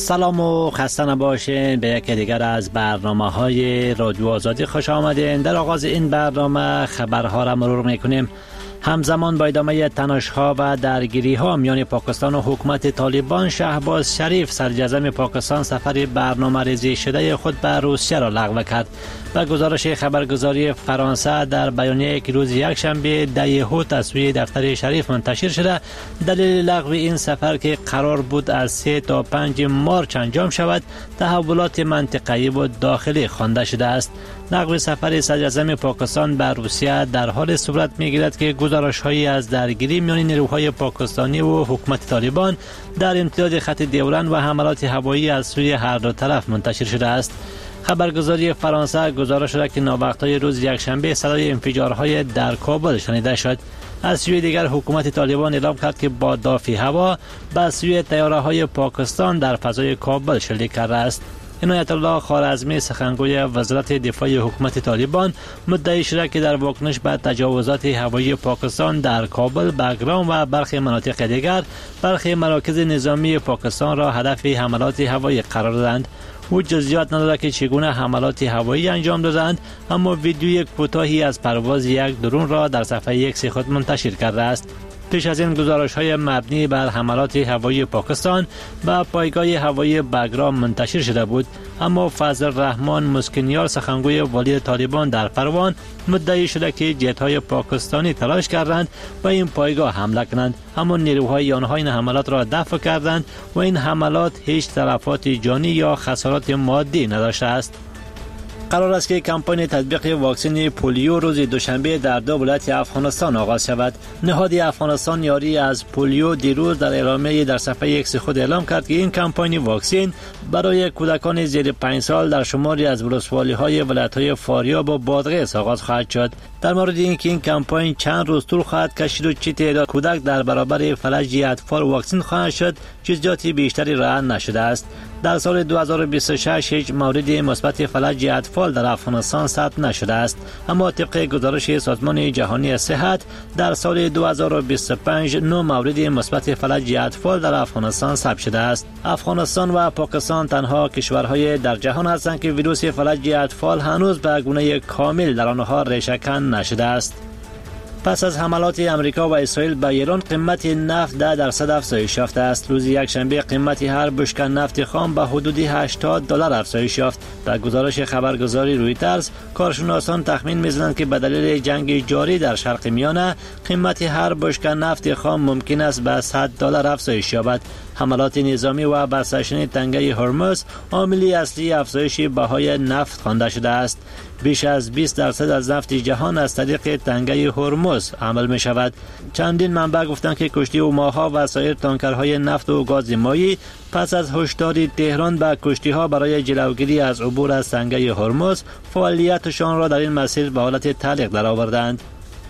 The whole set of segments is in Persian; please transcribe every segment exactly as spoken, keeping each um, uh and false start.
سلام و خسته نباشین. به یکی دیگر از برنامه های رادیو آزادی خوش آمدین. در آغاز این برنامه خبرها را مرور میکنیم. همزمان با ادامه تنش‌ها و درگیری‌ها میان پاکستان و حکومت طالبان، شهباز شریف صدراعظم پاکستان سفر برنامه‌ریزی شده خود به روسیه را لغو کرد. و گزارش خبرگزاری فرانسه در بیانیه که روز یکشنبه ده یهود از سوی دفتر شریف منتشر شده، دلیل لغو این سفر که قرار بود از سه تا پنج مارچ انجام شود، تحولات منطقه‌ای و داخلی خوانده شده است. لغو سفر صدراعظم پاکستان به روسیه در حال صورت می‌گیرد که گزارش‌هایی از درگیری میان نیروهای پاکستانی و حکومت طالبان در امتداد خط ډیورند و حملات هوایی از سوی هر دو طرف منتشر شده است. خبرگزاری فرانسه گزارش داد که ناوقتای روز یکشنبه صدای انفجارهای در کابل شنیده شد. از سوی دیگر حکومت طالبان اعلام کرد که با دافع هوا به سوی طیاره‌های پاکستان در فضای کابل شلیک کرده است. عنایت الله خوارزمی سخنگوی وزارت دفاع حکومت طالبان مدعی شده که در واکنش به تجاوزات هوایی پاکستان در کابل، بگرام و برخی مناطق دیگر، برخی مراکز نظامی پاکستان را هدف حملات هوایی قرار دادند. او جزئیات نداده که چگونه حملات هوایی انجام دادند، اما ویدیوی کوتاهی از پرواز یک درون را در صفحه ایکس خود منتشر کرده است. پیش از این گزارش‌های مبنی بر حملات هوایی پاکستان به پایگاه هوایی بگرام منتشر شده بود، اما فضل الرحمن مسکنیار سخنگوی والی طالبان در پروان مدعی شده که جت‌های پاکستانی تلاش کردند و این پایگاه حمله کنند، اما نیروهای آنها این حملات را دفع کردند و این حملات هیچ تلفات جانی یا خسارات مادی نداشته است. قرار است که کمپاین تطبیق واکسن پولیو روز دوشنبه در دو ولایت افغانستان آغاز شود. نهاد افغانستان یاری از پولیو دیروز در اعلامیه در صفحه ایکس خود اعلام کرد که این کمپاین واکسن برای کودکان زیر پنج سال در شماری از ولسوالی‌های ولایت‌های فاریاب و بادغیس آغاز خواهد شد. در مورد اینکه این کمپاین چند روز طول خواهد کشید و چه تعداد کودک در برابر فلج اطفال واکسن خواهد شد، جزئیات بیشتری رعایت نشده است. در سال دو هزار و بیست و شش هیچ مورد مثبت فلج اطفال در افغانستان ثبت نشده است، اما طبق گزارش سازمان جهانی صحت در سال دو هزار و بیست و پنج نه مورد مثبت فلج اطفال در افغانستان ثبت شده است. افغانستان و پاکستان تنها کشورهای در جهان هستند که ویروس فلج اطفال هنوز به گونه کامل در آنها ریشه‌کن نشده است. پس از حملات امریکا و اسرائیل به ایران، قیمت نفت ده درصد افزایش یافته است. روز یکشنبه قیمت هر بشکه نفت خام به حدود هشتاد دلار افزایش یافت. در گزارش خبرگزاری رویترز، کارشناسان تخمین می‌زنند که به دلیل جنگ جاری در شرق میانه، قیمت هر بشکه نفت خام ممکن است به صد دلار افزایش یابد. حملات نظامی و بسته شدن تنگه هرمز عامل اصلی افزایش بهای نفت خوانده شده است. بیش از بیست درصد از نفت جهان از طریق تنگه هرمز عمل می شود. چندین منبع گفتند که کشتی اوماها و سایر تانکرهای نفت و گاز مایی پس از هشدار تهران به کشتی‌ها برای جلوگیری از عبور از تنگه هرمز، فعالیتشان را در این مسیر به حالت تعلیق درآوردند.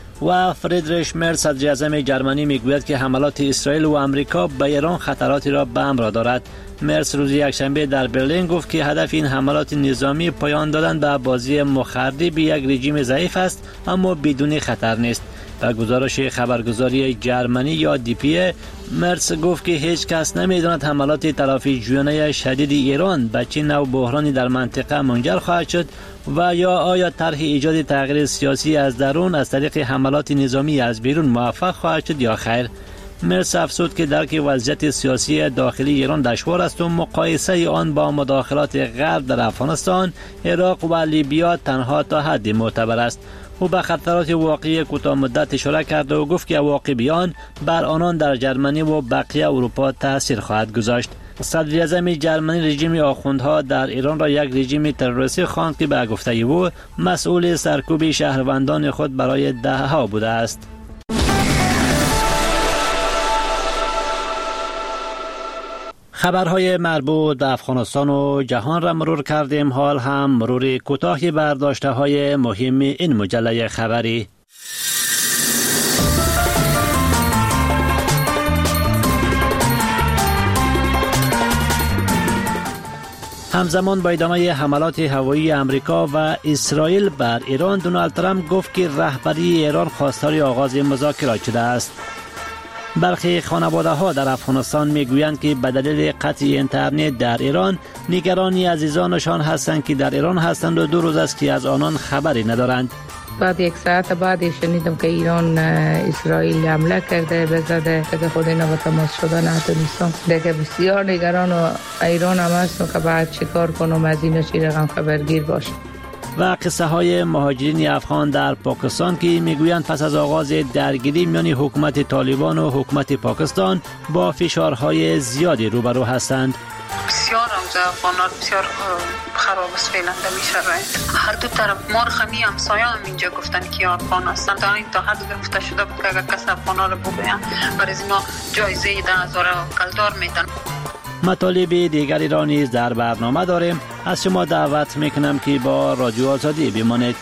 و فریدریش مرز صدراعظم جرمنی میگوید که حملات اسرائیل و آمریکا به ایران خطراتی را به همراه دارد. مرز روز یکشنبه در برلین گفت که هدف این حملات نظامی پایان دادن به بازی مخرب یک رژیم ضعیف است، اما بدون خطر نیست. در گزارش خبرگزاری جرمنی یا دی پی ای، مرز گفت که هیچ کس نمیداند حملات تلافی جویانه شدید ایران به چه نوع بحرانی در منطقه منجر خواهد شد و یا آیا طرح ایجاد تغییر سیاسی از درون از طریق حملات نظامی از بیرون موفق خواهد شد یا خیر. مرز افزود که درک وضعیت سیاسی داخلی ایران دشوار است و مقایسه آن با مداخلات غرب در افغانستان، عراق و لیبیا تنها تا حدی معتبر است. او به خطرات واقعی کوتاه مدت اشاره کرد و گفت که عواقب آن بر آنان در جرمنی و بقیه اروپا تاثیر خواهد گذاشت. صدراعظم جرمنی رژیم آخوندها در ایران را یک رژیم تروریستی خواند که به گفته او مسئول سرکوب شهروندان خود برای دهه‌ها بوده است. خبرهای مربوط به افغانستان و جهان را مرور کردیم. حال هم مرور کوتاهی بر داشته‌های مهم این مجله خبری. همزمان با ادامه حملات هوایی امریکا و اسرائیل بر ایران، دونالد ترامپ گفت که رهبری ایران خواستار آغاز مذاکرات شده است. برخی خانواده ها در افغانستان میگویند که به دلیل قطع اینترنت در ایران نگرانی عزیزانشان هستند که در ایران هستند و دو روز است که از آنان خبری ندارند. بعد یک ساعت بعد شنیدم که ایران اسرائیل حمله کرده بزده که خود اینا با تماس شدن نتونستم. دیگه بسیار نگران و ایران هم هستم که بعد چیکار کنم از این چی رقم خبرگیر باشم. و قصه های مهاجرین افغان در پاکستان که میگویند پس از آغاز درگیری میان حکومت طالبان و حکومت پاکستان با فشارهای زیادی روبرو هستند. بسیار اوضاع افغانان بسیار خراب است فعلا در میشه. هر دو طرف ما خمی همسایه هم اینجا گفتن که افغان هستن، تا این تا حد گرفته شده بود که اگر کس افغانا رو بگوین برای اینا جایزه ده هزار کلدار میدن. مطالب دیگری را نیز در برنامه داریم. از شما دعوت میکنم که با رادیو آزادی بمانید.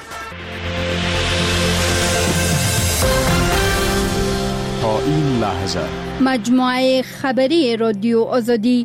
تا این لحظه مجموعه خبری رادیو آزادی.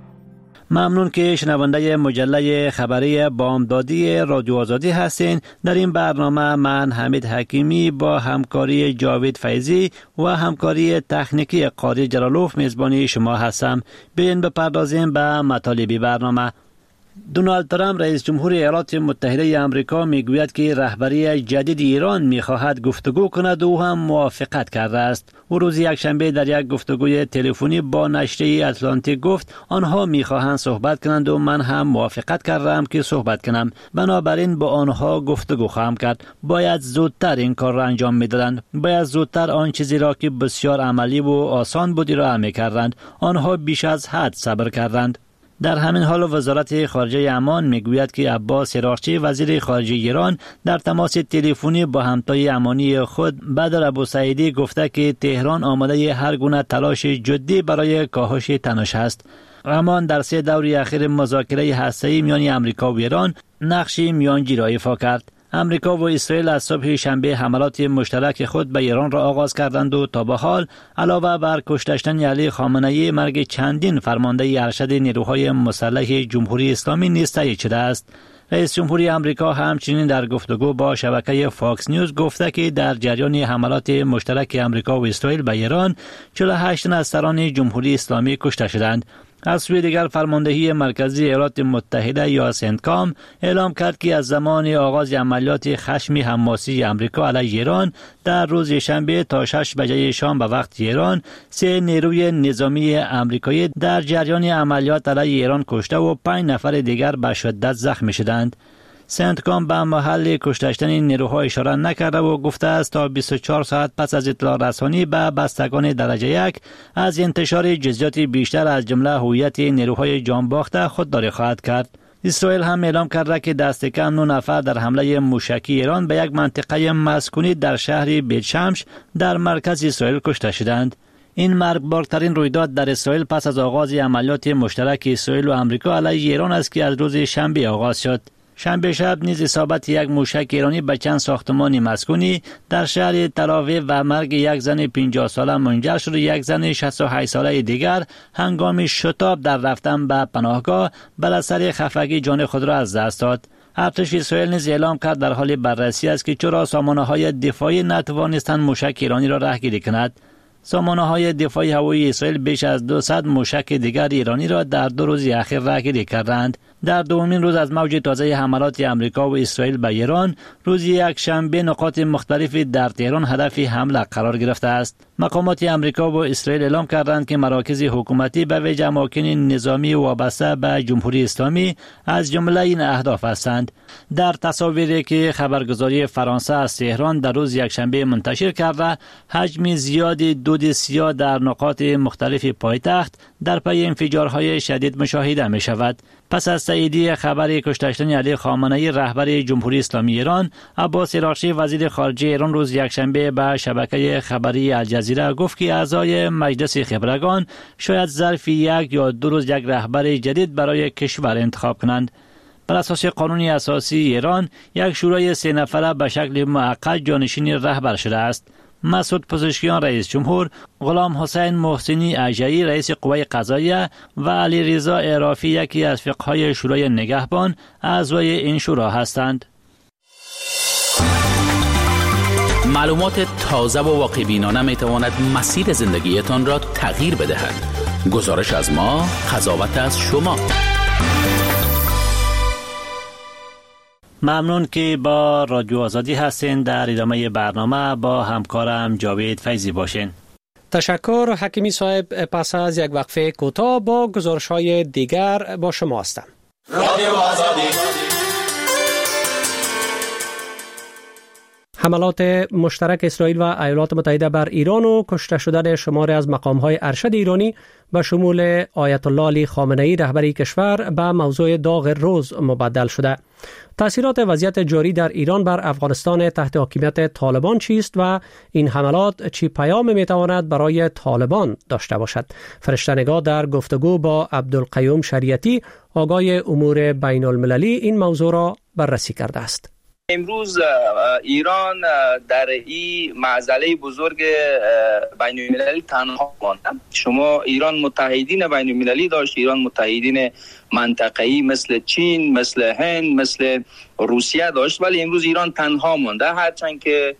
ممنون که شنونده مجله خبری بامدادی رادیو آزادی هستین. در این برنامه من حمید حکیمی با همکاری جاوید فیضی و همکاری تکنیکی قاری جلالوف میزبانی شما هستم. بیاین بپردازیم به مطالب برنامه. دونالد ترامپ رئیس جمهور ایالات متحده آمریکا میگوید که رهبری جدید ایران میخواهد گفتگو کند و هم موافقت کرده است. او روز یکشنبه در یک گفتگوی تلفنی با نشریه اتلانتیک گفت آنها میخواهند صحبت کنند و من هم موافقت کردم که صحبت کنم. بنابراین با آنها گفتگو خواهم کرد. باید زودتر این کار را انجام میدادند. باید زودتر آن چیزی را که بسیار عملی و آسان بود را میکردند. آنها بیش از حد صبر کردند. در همین حال وزارت خارجه عمان میگوید که عباس عراقچی وزیر خارجه ایران در تماس تلفنی با همتای عمانی خود بدر ابوسعیدی گفته که تهران آماده هر گونه تلاش جدی برای کاهش تنش است. عمان در سه دور اخیر مذاکره هسته‌ای میان آمریکا و ایران نقش میانجی را ایفا کرد. امریکا و اسرائیل از صبح شنبه حملات مشترک خود به ایران را آغاز کردند و تا به حال علاوه بر کشته شدن علی خامنه‌ای مرگ چندین فرمانده ارشد نیروهای مسلح جمهوری اسلامی نیز تایید شده است. رئیس جمهوری آمریکا همچنین در گفتگو با شبکه فاکس نیوز گفته که در جریان حملات مشترک آمریکا و اسرائیل به ایران چهل و هشت تن از سران جمهوری اسلامی کشته شدند. از سوی دیگر فرماندهی مرکزی ایالات متحده یا سنتکام اعلام کرد که از زمان آغاز عملیات خشم حماسی آمریکا علیه ایران در روز شنبه تا شش بجه شام به وقت ایران سه نیروی نظامی آمریکایی در جریان عملیات علیه ایران کشته و پنج نفر دیگر به شدت زخمی شدند. سنتکام به محل کشته شدن نیروها اشاره نکرده و گفته است تا بیست و چهار ساعت پس از اطلاع رسانی به بستگان درجه یک از انتشار جزئیات بیشتر از جمله هویت نیروهای جانباخته خودداری خواهد کرد. اسرائیل هم اعلام کرده که دست کم نه نفر در حمله موشکی ایران به یک منطقه مسکونی در شهر بیت شمش در مرکز اسرائیل کشته شدند. این مرگبارترین رویداد در اسرائیل پس از آغاز عملیات مشترک اسرائیل و آمریکا علیه ایران است که از روز شنبه آغاز شد. شنبه شب نیز اصابت یک موشک ایرانی به چند ساختمان مسکونی در شهر تل‌آویو و مرگ یک زن پنجاه ساله منجر شد و یک زن شصت و هشت ساله دیگر هنگام شتاب در رفتن به پناهگاه بر اثر خفگی جان خود را از دست داد. ارتش اسرائیل نیز اعلام کرد در حال بررسی است که چرا سامانه‌های دفاعی نتوانستند موشک ایرانی را رهگیری کند. سامانه‌های دفاعی هوایی اسرائیل بیش از دویست موشک دیگر ایرانی را در دو روز اخیر رهگیری کردند. در دومین روز از موج تازه حملات آمریکا و اسرائیل به ایران، روز یک شنبه نقاط مختلفی در تهران هدف حمله قرار گرفته است. مقامات آمریکا و اسرائیل اعلام کردند که مراکز حکومتی به ویژه اماکن نظامی وابسته به جمهوری اسلامی از جمله این اهداف هستند. در تصاویری که خبرگزاری فرانسه از تهران در روز یکشنبه منتشر کرده، حجم زیادی دود سیاه در نقاط مختلف پایتخت در پی انفجارهای شدید مشاهده می شود. پس از تایید خبر کشته شدن علی خامنه‌ای رهبر جمهوری اسلامی ایران، عباس عراقچی وزیر خارجه ایران روز یکشنبه به شبکه خبری الجزیره گفت که اعضای مجلس خبرگان شاید ظرف یک یا دو روز یک رهبر جدید برای کشور انتخاب کنند. بر اساس قانون اساسی ایران، یک شورای سه نفره به شکل موقت جانشین رهبر شده است. مسعود پزشکیان رئیس جمهور، غلام حسین محسنی اژه‌ای رئیس قوه قضاییه و علی رضا عرافی یکی از فقهای شورای نگهبان اعضای این شورا هستند. معلومات تازه و واقع‌بینانه میتواند مسیر زندگیتان را تغییر بدهد. گزارش از ما، قضاوت از شما. ممنون که با رادیو آزادی هستین. در ادامه برنامه با همکارم جاوید فیضی باشین. تشکر حکیمی صاحب. پس از یک وقفه کوتاه با گزارش‌های دیگر با شما هستم. رادیو آزادی. حملات مشترک اسرائیل و ایالات متحده بر ایران و کشته شدن شماری از مقام‌های ارشد ایرانی به شمول آیت الله علی خامنه‌ای رهبری کشور به موضوع داغ روز مبدل شده. تأثیرات وضعیت جاری در ایران بر افغانستان تحت حاکمیت طالبان چیست و این حملات چی پیام میتواند برای طالبان داشته باشد؟ فرشته‌نگاه در گفتگو با عبدالقیوم شریعتی آگاه امور بین المللی این موضوع را بررسی کرده است. امروز ایران در این معضله بزرگ بین المللی تنها مانده. شما ایران متحدین بین المللی داشت، ایران متحدین منطقه‌ای مثل چین، مثل هند، مثل روسیه داشت، ولی امروز ایران تنها مانده. هرچند که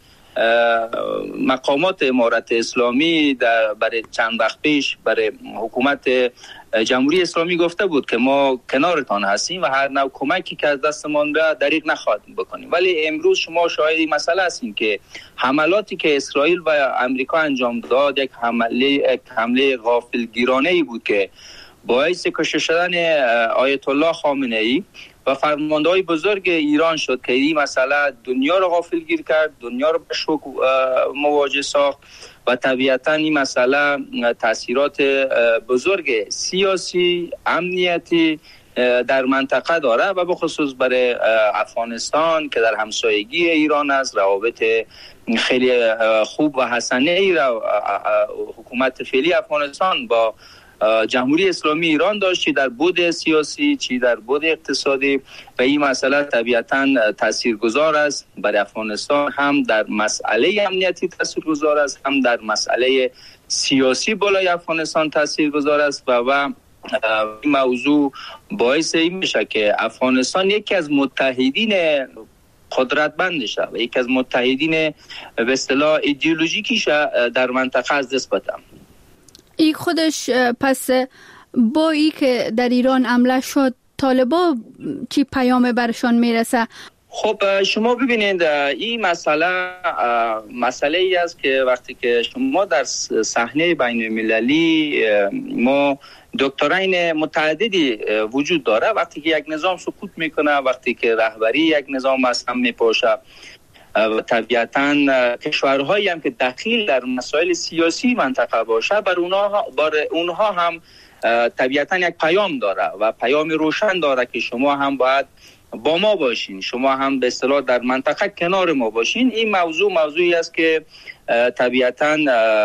مقامات امارت اسلامی در برای چند وقت پیش برای حکومت جمهوری اسلامی گفته بود که ما کنارتان هستیم و هر نوع کمکی که از دستمان را دریغ نخواهیم بکنیم، ولی امروز شما شاهد این مسئله هستین که حملاتی که اسرائیل و امریکا انجام داد یک حمله یک حمله غافلگیرانه‌ای بود که باعث کشته شدن آیت الله خامنه‌ای و فرمانده‌های بزرگ ایران شد که این مسئله دنیا رو غافلگیر کرد، دنیا رو به شوک مواجه ساخت و طبیعتاً این مسئله تاثیرات بزرگ سیاسی، امنیتی در منطقه داره و به خصوص برای افغانستان که در همسایگی ایران است. روابط خیلی خوب و حسنه ای را حکومت فعلی افغانستان با جمهوری اسلامی ایران داشت، چی در بود سیاسی چی در بود اقتصادی، و این مسئله طبیعتاً تاثیرگذار است برای افغانستان، هم در مسئله امنیتی تاثیرگذار است، هم در مسئله سیاسی بالای افغانستان تاثیرگذار است و و این موضوع باعث این میشه که افغانستان یکی از متحدین قدرتمندشه و یکی از متحدین به اصطلاح ایدئولوژیکیش در منطقه از دست بده. این خودش پس با ای که در ایران حمله شد طالبا چی پیام برشان میرسه؟ خب شما ببینید این مسئله مسئله ای است که وقتی که شما در صحنه بین المللی ما دکترین متعددی وجود داره، وقتی که یک نظام سقوط میکنه، وقتی که رهبری یک نظام از هم میپاشه و طبیعتاً کشورهایی هم که دخیل در مسائل سیاسی منطقه باشه، بر اونها بر اونها هم طبیعتاً یک پیام داره و پیام روشن داره که شما هم باید با ما باشین، شما هم به اصطلاح در منطقه کنار ما باشین. این موضوع موضوعی است که طبیعتاً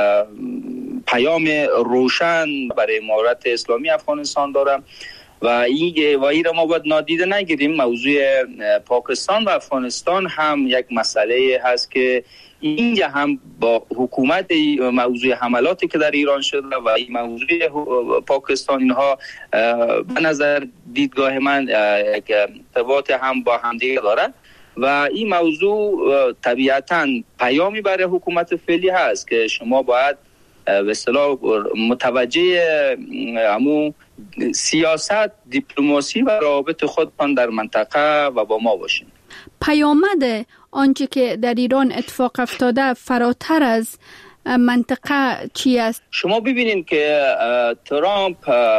پیام روشن برای امارت اسلامی افغانستان داره و این و این را ما باید نادیده نگیریم. موضوع پاکستان و افغانستان هم یک مسئله هست که اینجا هم با حکومت موضوع حملاتی که در ایران شده و این موضوع پاکستان، اینها به نظر دیدگاه من یک ارتباط هم با همدیگه داره و این موضوع طبیعتاً پیامی برای حکومت فعلی هست که شما باید به اصطلاح متوجه همون سیاست، دیپلماسی و روابط خودتان در منطقه و با ما باشین. پیامد آنچه که در ایران اتفاق افتاده فراتر از منطقه چی است؟ شما ببینید که ترامپ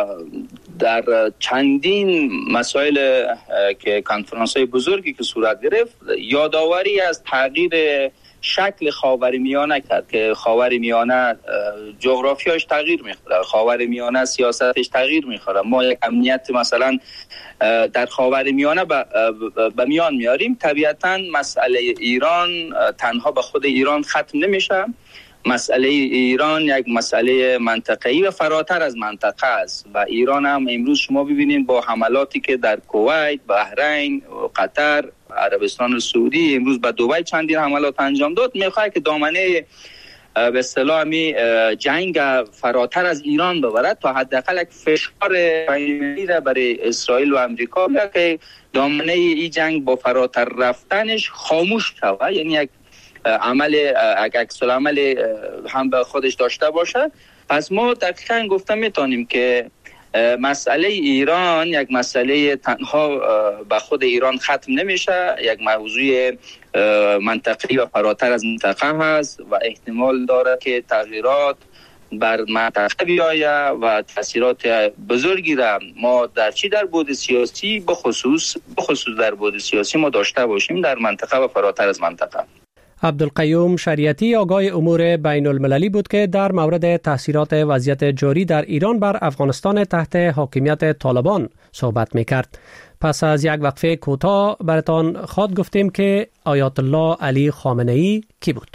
در چندین مسائل که کنفرانس‌های بزرگی که صورت گرفت یادآوری از تغییر شکل خاورمیانه کرد که خاورمیانه جغرافیاش تغییر میخوره، خاورمیانه سیاستش تغییر میخوره. ما یک امنیت مثلا در خاورمیانه به میان میاریم، طبیعتاً مسئله ایران تنها به خود ایران ختم نمیشه. مسئله ایران یک مسئله منطقه‌ای و فراتر از منطقه است و ایران هم امروز شما ببینید با حملاتی که در کویت، بحرین، قطر، عربستان سعودی، امروز به دبی چندین حملات انجام داد، میخواد که دامنه به اصطلاح می جنگ فراتر از ایران ببرد تا حداقل یک فشار بین‌المللی را برای اسرائیل و امریکا بیاره که دامنه این جنگ با فراتر رفتنش خاموش شود، یعنی یک عمل عکس العمل هم به خودش داشته باشه. پس ما دقیقاً گفته میتونیم که مسئله ایران یک مسئله تنها به خود ایران ختم نمیشه، یک موضوع منطقی و فراتر از منطقه هست و احتمال داره که تغییرات بر منطقه بیاید و تاثیرات بزرگی را ما در چی در بعد سیاسی بخصوص بخصوص در بعد سیاسی ما داشته باشیم در منطقه و فراتر از منطقه. عبدالقیوم شریعتی آگاه امور بین المللی بود که در مورد تاثیرات وضعیت جاری در ایران بر افغانستان تحت حاکمیت طالبان صحبت می‌کرد. پس از یک وقفه کوتاه براتان خواهد گفتیم که آیت الله علی خامنه‌ای کی بود.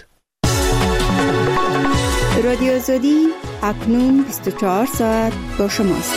رادیو آزادی اکنون بیست و چهار ساعت با شماست.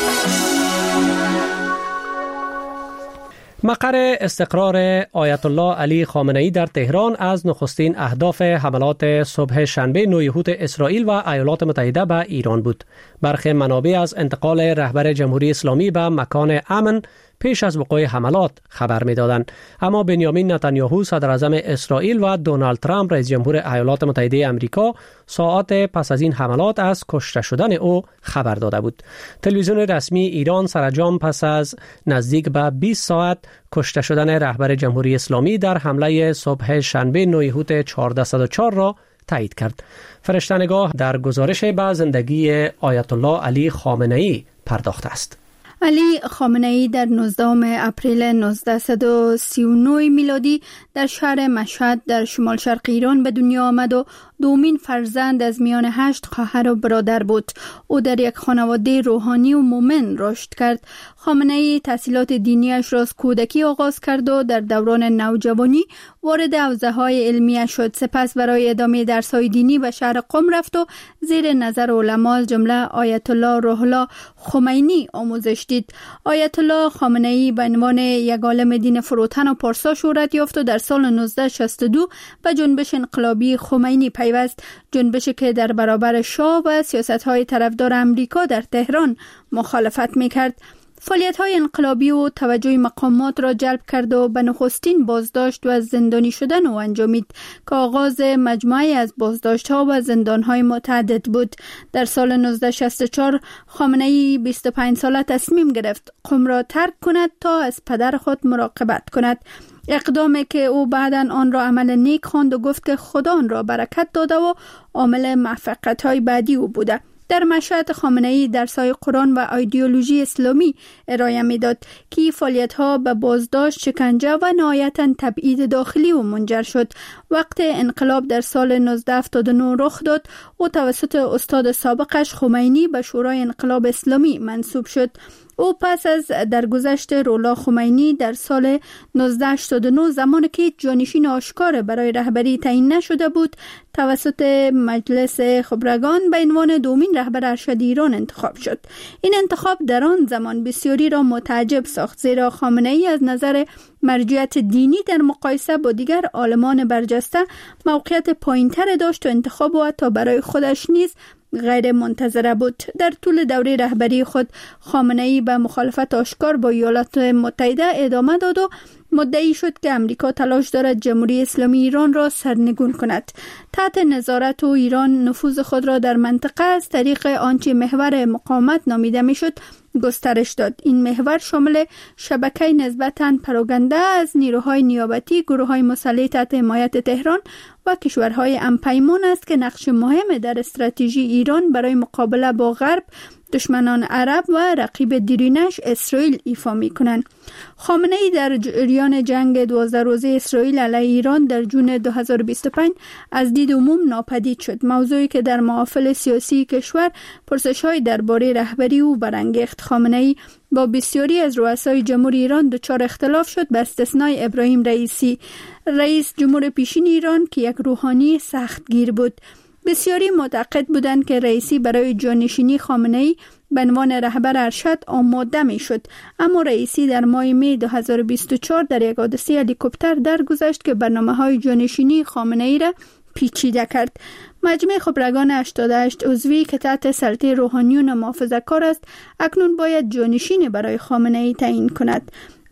مقر استقرار آیت الله علی خامنه‌ای در تهران از نخستین اهداف حملات صبح شنبه نویحوت اسرائیل و ایالات متحده به ایران بود. برخی منابع از انتقال رهبر جمهوری اسلامی به مکان امن پیش از وقوع حملات خبر می‌دادند، اما بنیامین نتانیاهو صدر اعظم اسرائیل و دونالد ترامپ رئیس جمهور ایالات متحده آمریکا ساعات پس از این حملات از کشته شدن او خبر داده بود. تلویزیون رسمی ایران سرانجام پس از نزدیک به بیست ساعت کشته شدن رهبر جمهوری اسلامی در حمله صبح شنبه نویحوت چهارصد و چهار را تایید کرد. فرشته‌نگاه در گزارش به زندگی آیت الله علی خامنه‌ای پرداخته است. علی خامنه‌ای در نوزدهم اپریل نوزده و سی و نه میلادی در شهر مشهد در شمال شرق ایران به دنیا آمد و دومین فرزند از میان هشت خواهر و برادر بود. او در یک خانواده روحانی و مومن رشد کرد. خامنه‌ای تحصیلات دینیش را از کودکی آغاز کرد و در دوران نوجوانی وارد حوزه‌های علمیه شد. سپس برای ادامه درس‌های دینی به شهر قم رفت و زیر نظر علما از جمله آیت الله روح الله خمینی آموزش دید. آیت الله خامنه‌ای به عنوان یک عالم دین فروتن و پارسا شهرت یافت و در سال نوزده و شصت و دو به جنبش انقلابی خمینی پیوست، جنبشی که در برابر شاه و سیاست‌های طرفدار امریکا در تهران مخالفت می‌کرد. فعالیت‌های انقلابی و توجه مقامات را جلب کرد و به نخستین بازداشت و زندانی شدن او انجامید که آغاز مجموعه از بازداشت‌ها و زندان‌های متعدد بود. در سال نوزده و شصت و چهار خامنه‌ای بیست و پنج ساله تصمیم گرفت قم را ترک کند تا از پدر خود مراقبت کند. اقدامی که او بعداً آن را عمل نیک خواند و گفت که خدا آن را برکت داده و عامل موفقیت‌های بعدی او بوده. در مشهد خامنه‌ای درس‌های قرآن و ایدئولوژی اسلامی ارائه می‌داد که فعالیت‌ها به بازداشت، شکنجه و نهایتاً تبعید داخلی او منجر شد. وقت انقلاب در سال نوزده و هفتاد و نه رخ داد و توسط استاد سابقش خمینی به شورای انقلاب اسلامی منصوب شد. او پس از درگذشت رولا خمینی در سال نوزده و هشتاد و نه زمانی که جانشین آشکار برای رهبری تعیین نشده بود توسط مجلس خبرگان به عنوان دومین رهبر ارشد ایران انتخاب شد. این انتخاب در آن زمان بسیاری را متعجب ساخت، زیرا خامنه‌ای از نظر مرجعیت دینی در مقایسه با دیگر عالمان برجسته موقعیت پایین‌تر داشت و انتخاب او حتی برای خودش نیز غیر منتظره بود. در طول دوره رهبری خود خامنه‌ای به مخالفت آشکار با ایالات متحده ادامه داد و مدعی شد که امریکا تلاش دارد جمهوری اسلامی ایران را سرنگون کند. تحت نظارت او ایران نفوذ خود را در منطقه از طریق آنچه محور مقاومت نامیده میشد گسترش داد. این محور شامل شبکه نسبتاً پراگنده از نیروهای نیابتی، گروه‌های مسلح تحت حمایت تهران و کشورهای همپیمان است که نقش مهم در استراتژی ایران برای مقابله با غرب، دشمنان عرب و رقیب دیرینش اسرائیل ایفا می‌کنند. خامنه‌ای در جریان جنگ دوازده روزه اسرائیل علیه ایران در جون دو هزار و بیست و پنج از دید عموم ناپدید شد، موضوعی که در محافل سیاسی کشور پرسش‌های درباره رهبری او برانگیخت. خامنه‌ای با بسیاری از رؤسای جمهوری ایران دچار اختلاف شد به استثنای ابراهیم رئیسی، رئیس جمهور پیشین ایران که یک روحانی سختگیر بود. بسیاری معتقد بودند که رئیسی برای جانشینی خامنه‌ای به عنوان رهبر ارشد آماده می شد، اما رئیسی در ماه می دو هزار و بیست و چهار در یک حادثه هلیکوپتر درگذشت که برنامه‌های جانشینی خامنه‌ای را پیچیده کرد. مجمع خبرگان هشتاد و هشت عضوی که تحت سلطه روحانیون محافظه‌کار است اکنون باید جانشین برای خامنه‌ای تعیین کند.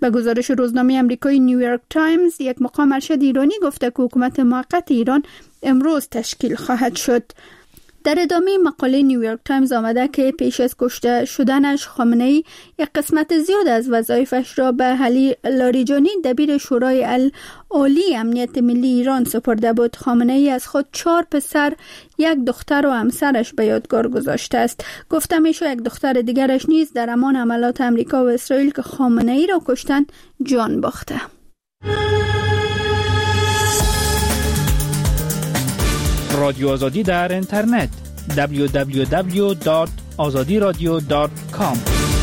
به گزارش روزنامه آمریکایی نیویورک تایمز، یک مقام ارشد ایرانی گفته که حکومت موقت ایران امروز تشکیل خواهد شد. در ادامه مقاله نیویورک تایمز آمده که پیش از کشته شدنش خامنه‌ای یک قسمت زیاد از وظایفش را به علی لاریجانی دبیر شورای العالی امنیت ملی ایران سپرده بود. خامنه‌ای از خود چهار پسر، یک دختر و همسرش به یادگار گذاشته است. گفته میشه یک دختر دیگرش نیز در همان حملات آمریکا و اسرائیل که خامنه‌ای را کشتن جان باخته. رادیو آزادی در اینترنت دبلیو دبلیو دبلیو دات آزادی رادیو دات کام.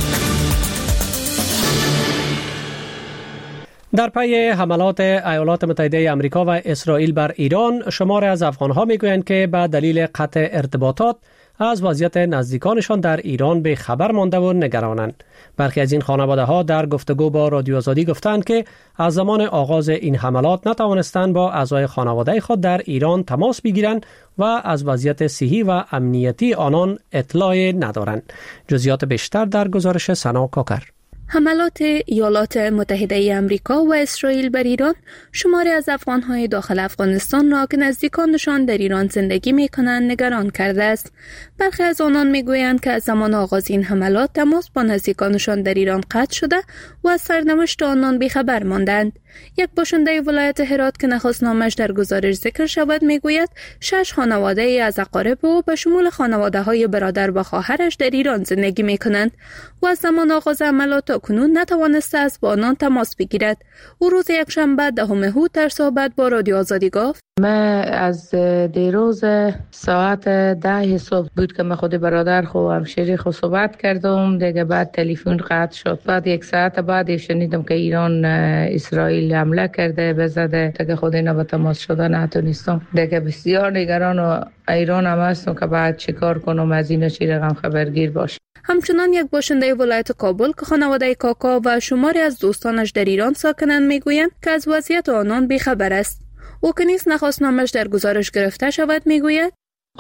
در پی حملات ایالات متحده آمریکا و اسرائیل بر ایران، شماری از افغان‌ها میگویند که به دلیل قطع ارتباطات از وضعیت نزدیکانشان در ایران به خبر مانده و نگرانند. برخی از این خانواده‌ها در گفتگو با رادیو آزادی گفتند که از زمان آغاز این حملات نتوانستند با اعضای خانواده خود در ایران تماس بگیرند و از وضعیت صحی و امنیتی آنان اطلاع ندارند. جزئیات بیشتر در گزارش سنا کاکر. حملات ایالات متحده آمریکا و اسرائیل بر ایران شماری از افغان‌های داخل افغانستان را که نزدیکانشان در ایران زندگی می‌کنند نگران کرده است. برخی از آنان می‌گویند که از زمان آغاز این حملات تماس با نزدیکانشان در ایران قطع شده و از سرنوشت آنان بی‌خبر ماندند. یک باشنده ولایت هرات که نخست نامش در گزارش ذکر شود میگوید شش خانواده ای از اقارب او به شمول خانواده‌های برادر و خواهرش در ایران زندگی می‌کنند و از زمان آغاز عملیات تا کنون نتوانسته است با آنان تماس بگیرد. او روز یکشنبه دهم هود در صحبت با رادیو آزادی گفت: من از دیروز ساعت ده صبح بود که من خود برادر خو همشیری خو صحبت کردم، دیگه بعد تلفن قطع شد. بعد یک ساعت بعد شنیدم که ایران اسرائیل حمله کرده بزده، دیگه خود اینا به تماس شدن نتونستم. دیگه بسیار نگران و ایران هم هستم که بعد چیکار کنم، از اینا چی رقم خبرگیر باشم. همچنان یک باشنده ولایت کابل که خانواده کاکا و شماری از دوستانش در ایران ساکنند میگویند که از وضعیت آنان بیخبر است. او که نیز نخواست نامش در گزارش گرفته شود میگوید: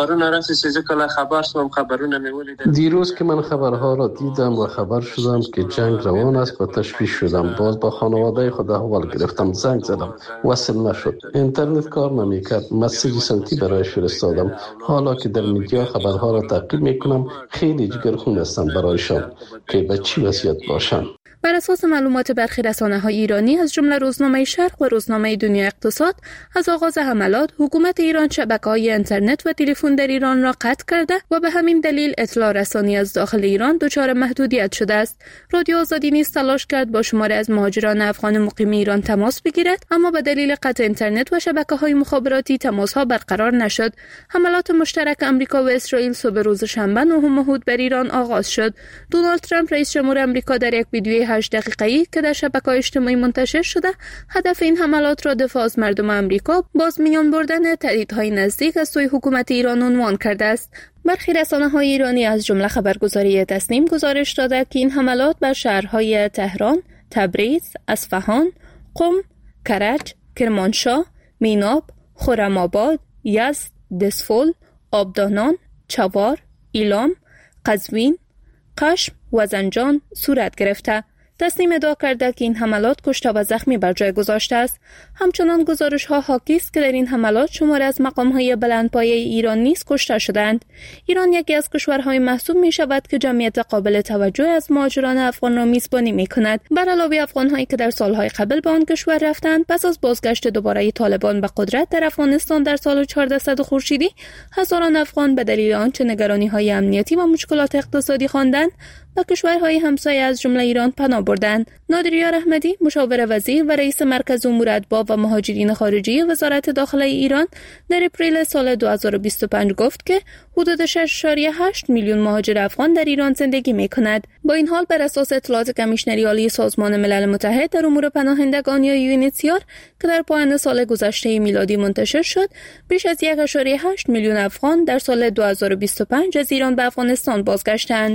دیروز که من خبرها را دیدم و خبر شدم که جنگ روان است و تشویش شدم. باز با خانواده خود احوال گرفتم، زنگ زدم، وصل نشد، اینترنت کار نمیکرد، مسیج صوتی برایش فرستادم. حالا که در میدیا خبرها را تعقیب میکنم خیلی جگرخون هستم برایشان که به چی وضعیت باشم. بر اساس معلومات برخی رسانه‌های ایرانی از جمله روزنامه شرق و روزنامه دنیا اقتصاد، از آغاز حملات حکومت ایران شبکه‌های اینترنت و تلفن در ایران را قطع کرده و به همین دلیل اطلاع رسانی از داخل ایران دچار محدودیت شده است. رادیو آزادی نیز تلاش کرد با شماری از مهاجران افغان مقیم ایران تماس بگیرد، اما به دلیل قطع اینترنت و شبکه‌های مخابراتی تماس‌ها برقرار نشد. حملات مشترک آمریکا و اسرائیل صبح روز شنبه نهم هود بر ایران آغاز شد. دونالد ترامپ رئیس جمهور آمریکا در یک ویدیوی هشت دقیقه‌ای که در شبکه‌های اجتماعی منتشر شده، هدف این حملات را دفاع از مردم آمریکا باز میان بردن تهدیدهای نزدیک از سوی حکومت ایران عنوان کرده است. برخی رسانه‌های ایرانی از جمله خبرگزاری تسنیم گزارش داده که این حملات بر شهرهای تهران، تبریز، اصفهان، قم، کرج، کرمانشاه، میناب، خرم‌آباد، یزد، دسفول، آبدانان، چوار، ایلام، قزوین، قشم و زنجان صورت گرفته. تسنیم ادعا کرده که این حملات کشته و زخمی بر جای گذاشته است. همچنان گزارش ها حاکی است که در این حملات شماری از مقام های بلندپایه ایران نیز کشته شدند. ایران یکی از کشورهای محسوب می شود که جمعیت قابل توجه از مهاجران افغان را میزبانی می کند. بر علاوه افغان هایی که در سالهای قبل به آن کشور رفتند، پس از بازگشت دوباره طالبان به قدرت در افغانستان در سال چهاردهصد خورشیدی، هزاران افغان به دلیل آنچه نگرانی های امنیتی و مشکلات اقتصادی خواندند به کشورهای همسایه از جمله ایران پناه بردند. نادریار احمدی، مشاور وزیر و رئیس مرکز امور ادبا و مهاجرین خارجی وزارت داخله ایران، در اپریل سال دو هزار و بیست و پنج گفت که حدود شش ممیز هشت میلیون مهاجر افغان در ایران زندگی می‌کنند. با این حال بر اساس اطلاعات کمیشنری عالی سازمان ملل متحد در امور پناهندگان یا یونیتسیار که در پایان سال گذشته میلادی منتشر شد، بیش از یک ممیز هشت میلیون افغان در سال دو هزار و بیست و پنج از ایران به افغانستان بازگشتند.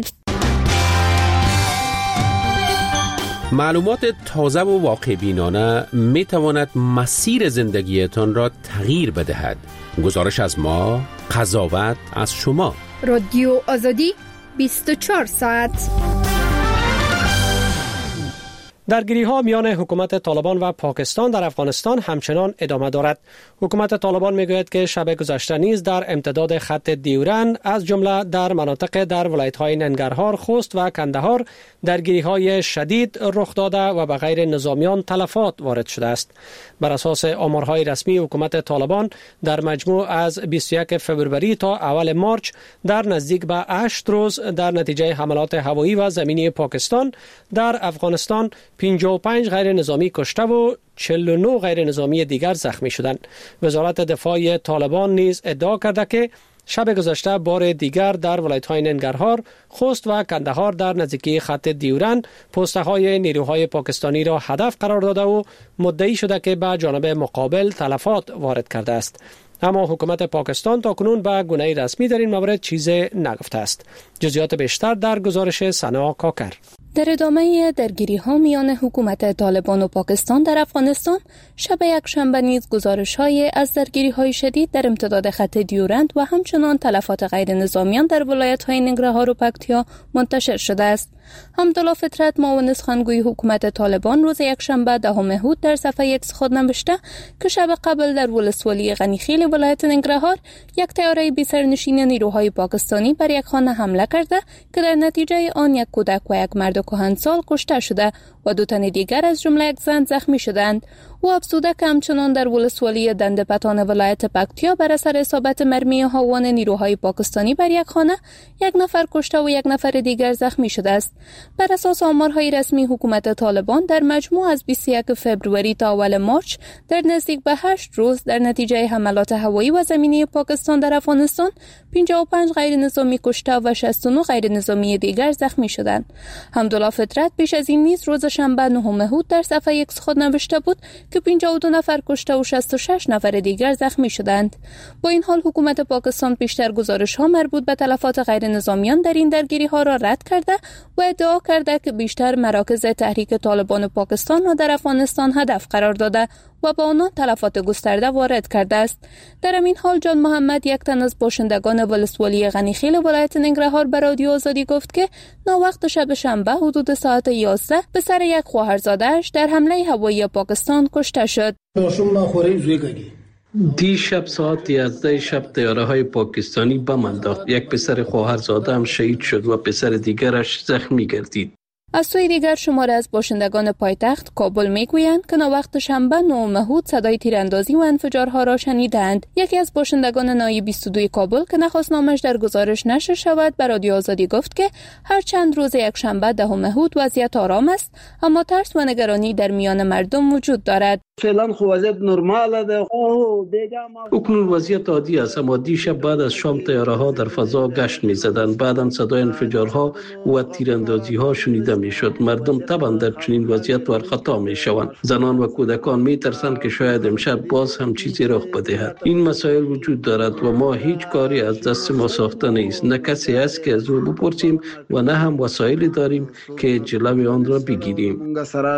معلومات تازه و واقع بینانه می تواند مسیر زندگیتان را تغییر بدهد. گزارش از ما، قضاوت از شما. رادیو آزادی بیست و چهار ساعت. درگیری‌ها میان حکومت طالبان و پاکستان در افغانستان همچنان ادامه دارد. حکومت طالبان میگوید که شب گذشته نیز در امتداد خط دیورن از جمله در مناطق در ولایت‌های ننگرهار، خوست و کندهار درگیری‌های شدید رخ داده و به غیر نظامیان تلفات وارد شده است. بر اساس آمارهای رسمی حکومت طالبان در مجموع از بیست و یک فوریه تا اول مارچ در نزدیک به هشت روز در نتیجه حملات هوایی و زمینی پاکستان در افغانستان پنجاه و پنج غیر نظامی کشته و چهل و نه غیر نظامی دیگر زخمی شدند. وزارت دفاع طالبان نیز ادعا کرده که شب گذشته بار دیگر در ولایت‌های ننگرهار، خوست و کندهار در نزدیکی خط دیورن پست‌های نیروهای پاکستانی را هدف قرار داده و مدعی شده که به جانب مقابل تلفات وارد کرده است. اما حکومت پاکستان تاکنون به گونه رسمی در این مورد چیزی نگفته است. جزئیات بیشتر در گزارش سنا کاکر. در ادامه درگیری‌ها میان حکومت طالبان و پاکستان در افغانستان، شب یکشنبه نیز گزارش‌های از درگیری‌های شدید در امتداد خط دیورند و همچنان تلفات غیر نظامیان در ولایت‌های ننگرهار و پکتیا منتشر شده است. حمدالله فطرت، معاون سخنگوی حکومت طالبان، روز یکشنبه دهم مهود در صفحه ایکس خود نوشته که شب قبل در ولسوالی غنیخیل ولایت ننگرهار یک طیاره بی سرنشین نیروهای پاکستانی بر یک خانه حمله کرده که در نتیجه آن یک کودک و یک مرد کهنسال کشته شده و دو تن دیگر از جمله یک زن زخمی شدند. او افزوده که همچنان در ولسوالی دندپتان ولایت پکتیا بر اثر اصابت مرمی هاون نیروهای پاکستانی بر یک خانه یک نفر کشته و یک نفر دیگر زخمی شده است. بر اساس آمارهای رسمی حکومت طالبان در مجموع از بیست و یک فوریه تا اول مارچ در نزدیک به هشت روز در نتیجه حملات هوایی و زمینی پاکستان در افغانستان پنجاه و پنج غیر نظامی کشته و شصت و نه غیر نظامی دیگر زخمی شدند. حمدالله فطرت پیش از این نیز روز شنبه نهم مهود در صفحه ایکس خود نوشته بود که پنجاه و دو نفر کشته و شصت و شش نفر دیگر زخمی شدند. با این حال حکومت پاکستان پیشتر گزارش‌ها مربوط به تلفات غیر نظامیان در این درگیری‌ها را رد کرده و ادعا کرده که بیشتر مراکز تحریک طالبان پاکستان را در افغانستان هدف قرار داده و با آنها تلفات گسترده وارد کرده است. در همین حال جان محمد، یک تن از باشندگان ولسوالی غنیخیل ولایت ننگرهار، به رادیو آزادی گفت که ناوقت شب شنبه حدود ساعت یازده به سر یک خواهرزاده‌اش در حمله هوایی پاکستان کشته شد. دیشب ساعت یازده شب طیاره های پاکستانی بم انداخت. یک پسر خواهرزاده هم شهید شد و پسر دیگرش زخمی گردید. از سوی دیگر شماره از باشندگان پایتخت کابل میگویند که ناوقت شنبه نهم مهود صدای تیراندازی و انفجارها را شنیدند. یکی از باشندگان نای بیست و دو کابل که نخواست نامش در گزارش نشر شود به رادیو آزادی گفت که هر چند روز یک شنبه دهم مهود وضعیت آرام است، اما ترس و نگرانی در میان مردم وجود دارد. فعلا خو وضعیت نرمال ده. اکنون وضعیت عادی است، اما دیشب بعد از شام طیاره ها در فضا گشت می زدند. بعداً صدای انفجارها و تیراندازی ها شنیده می شد. مردم طبعا در چنین وضعیت ور خطا می شوند. زنان و کودکان می ترسند که شاید امشب باز هم چیزی رخ بدهد. این مسائل وجود دارد و ما هیچ کاری از دست ما ساخته نیست. نه کسی است که از او بپرسیم و نه هم وسایلی داریم که جلوی آن را بگیریم.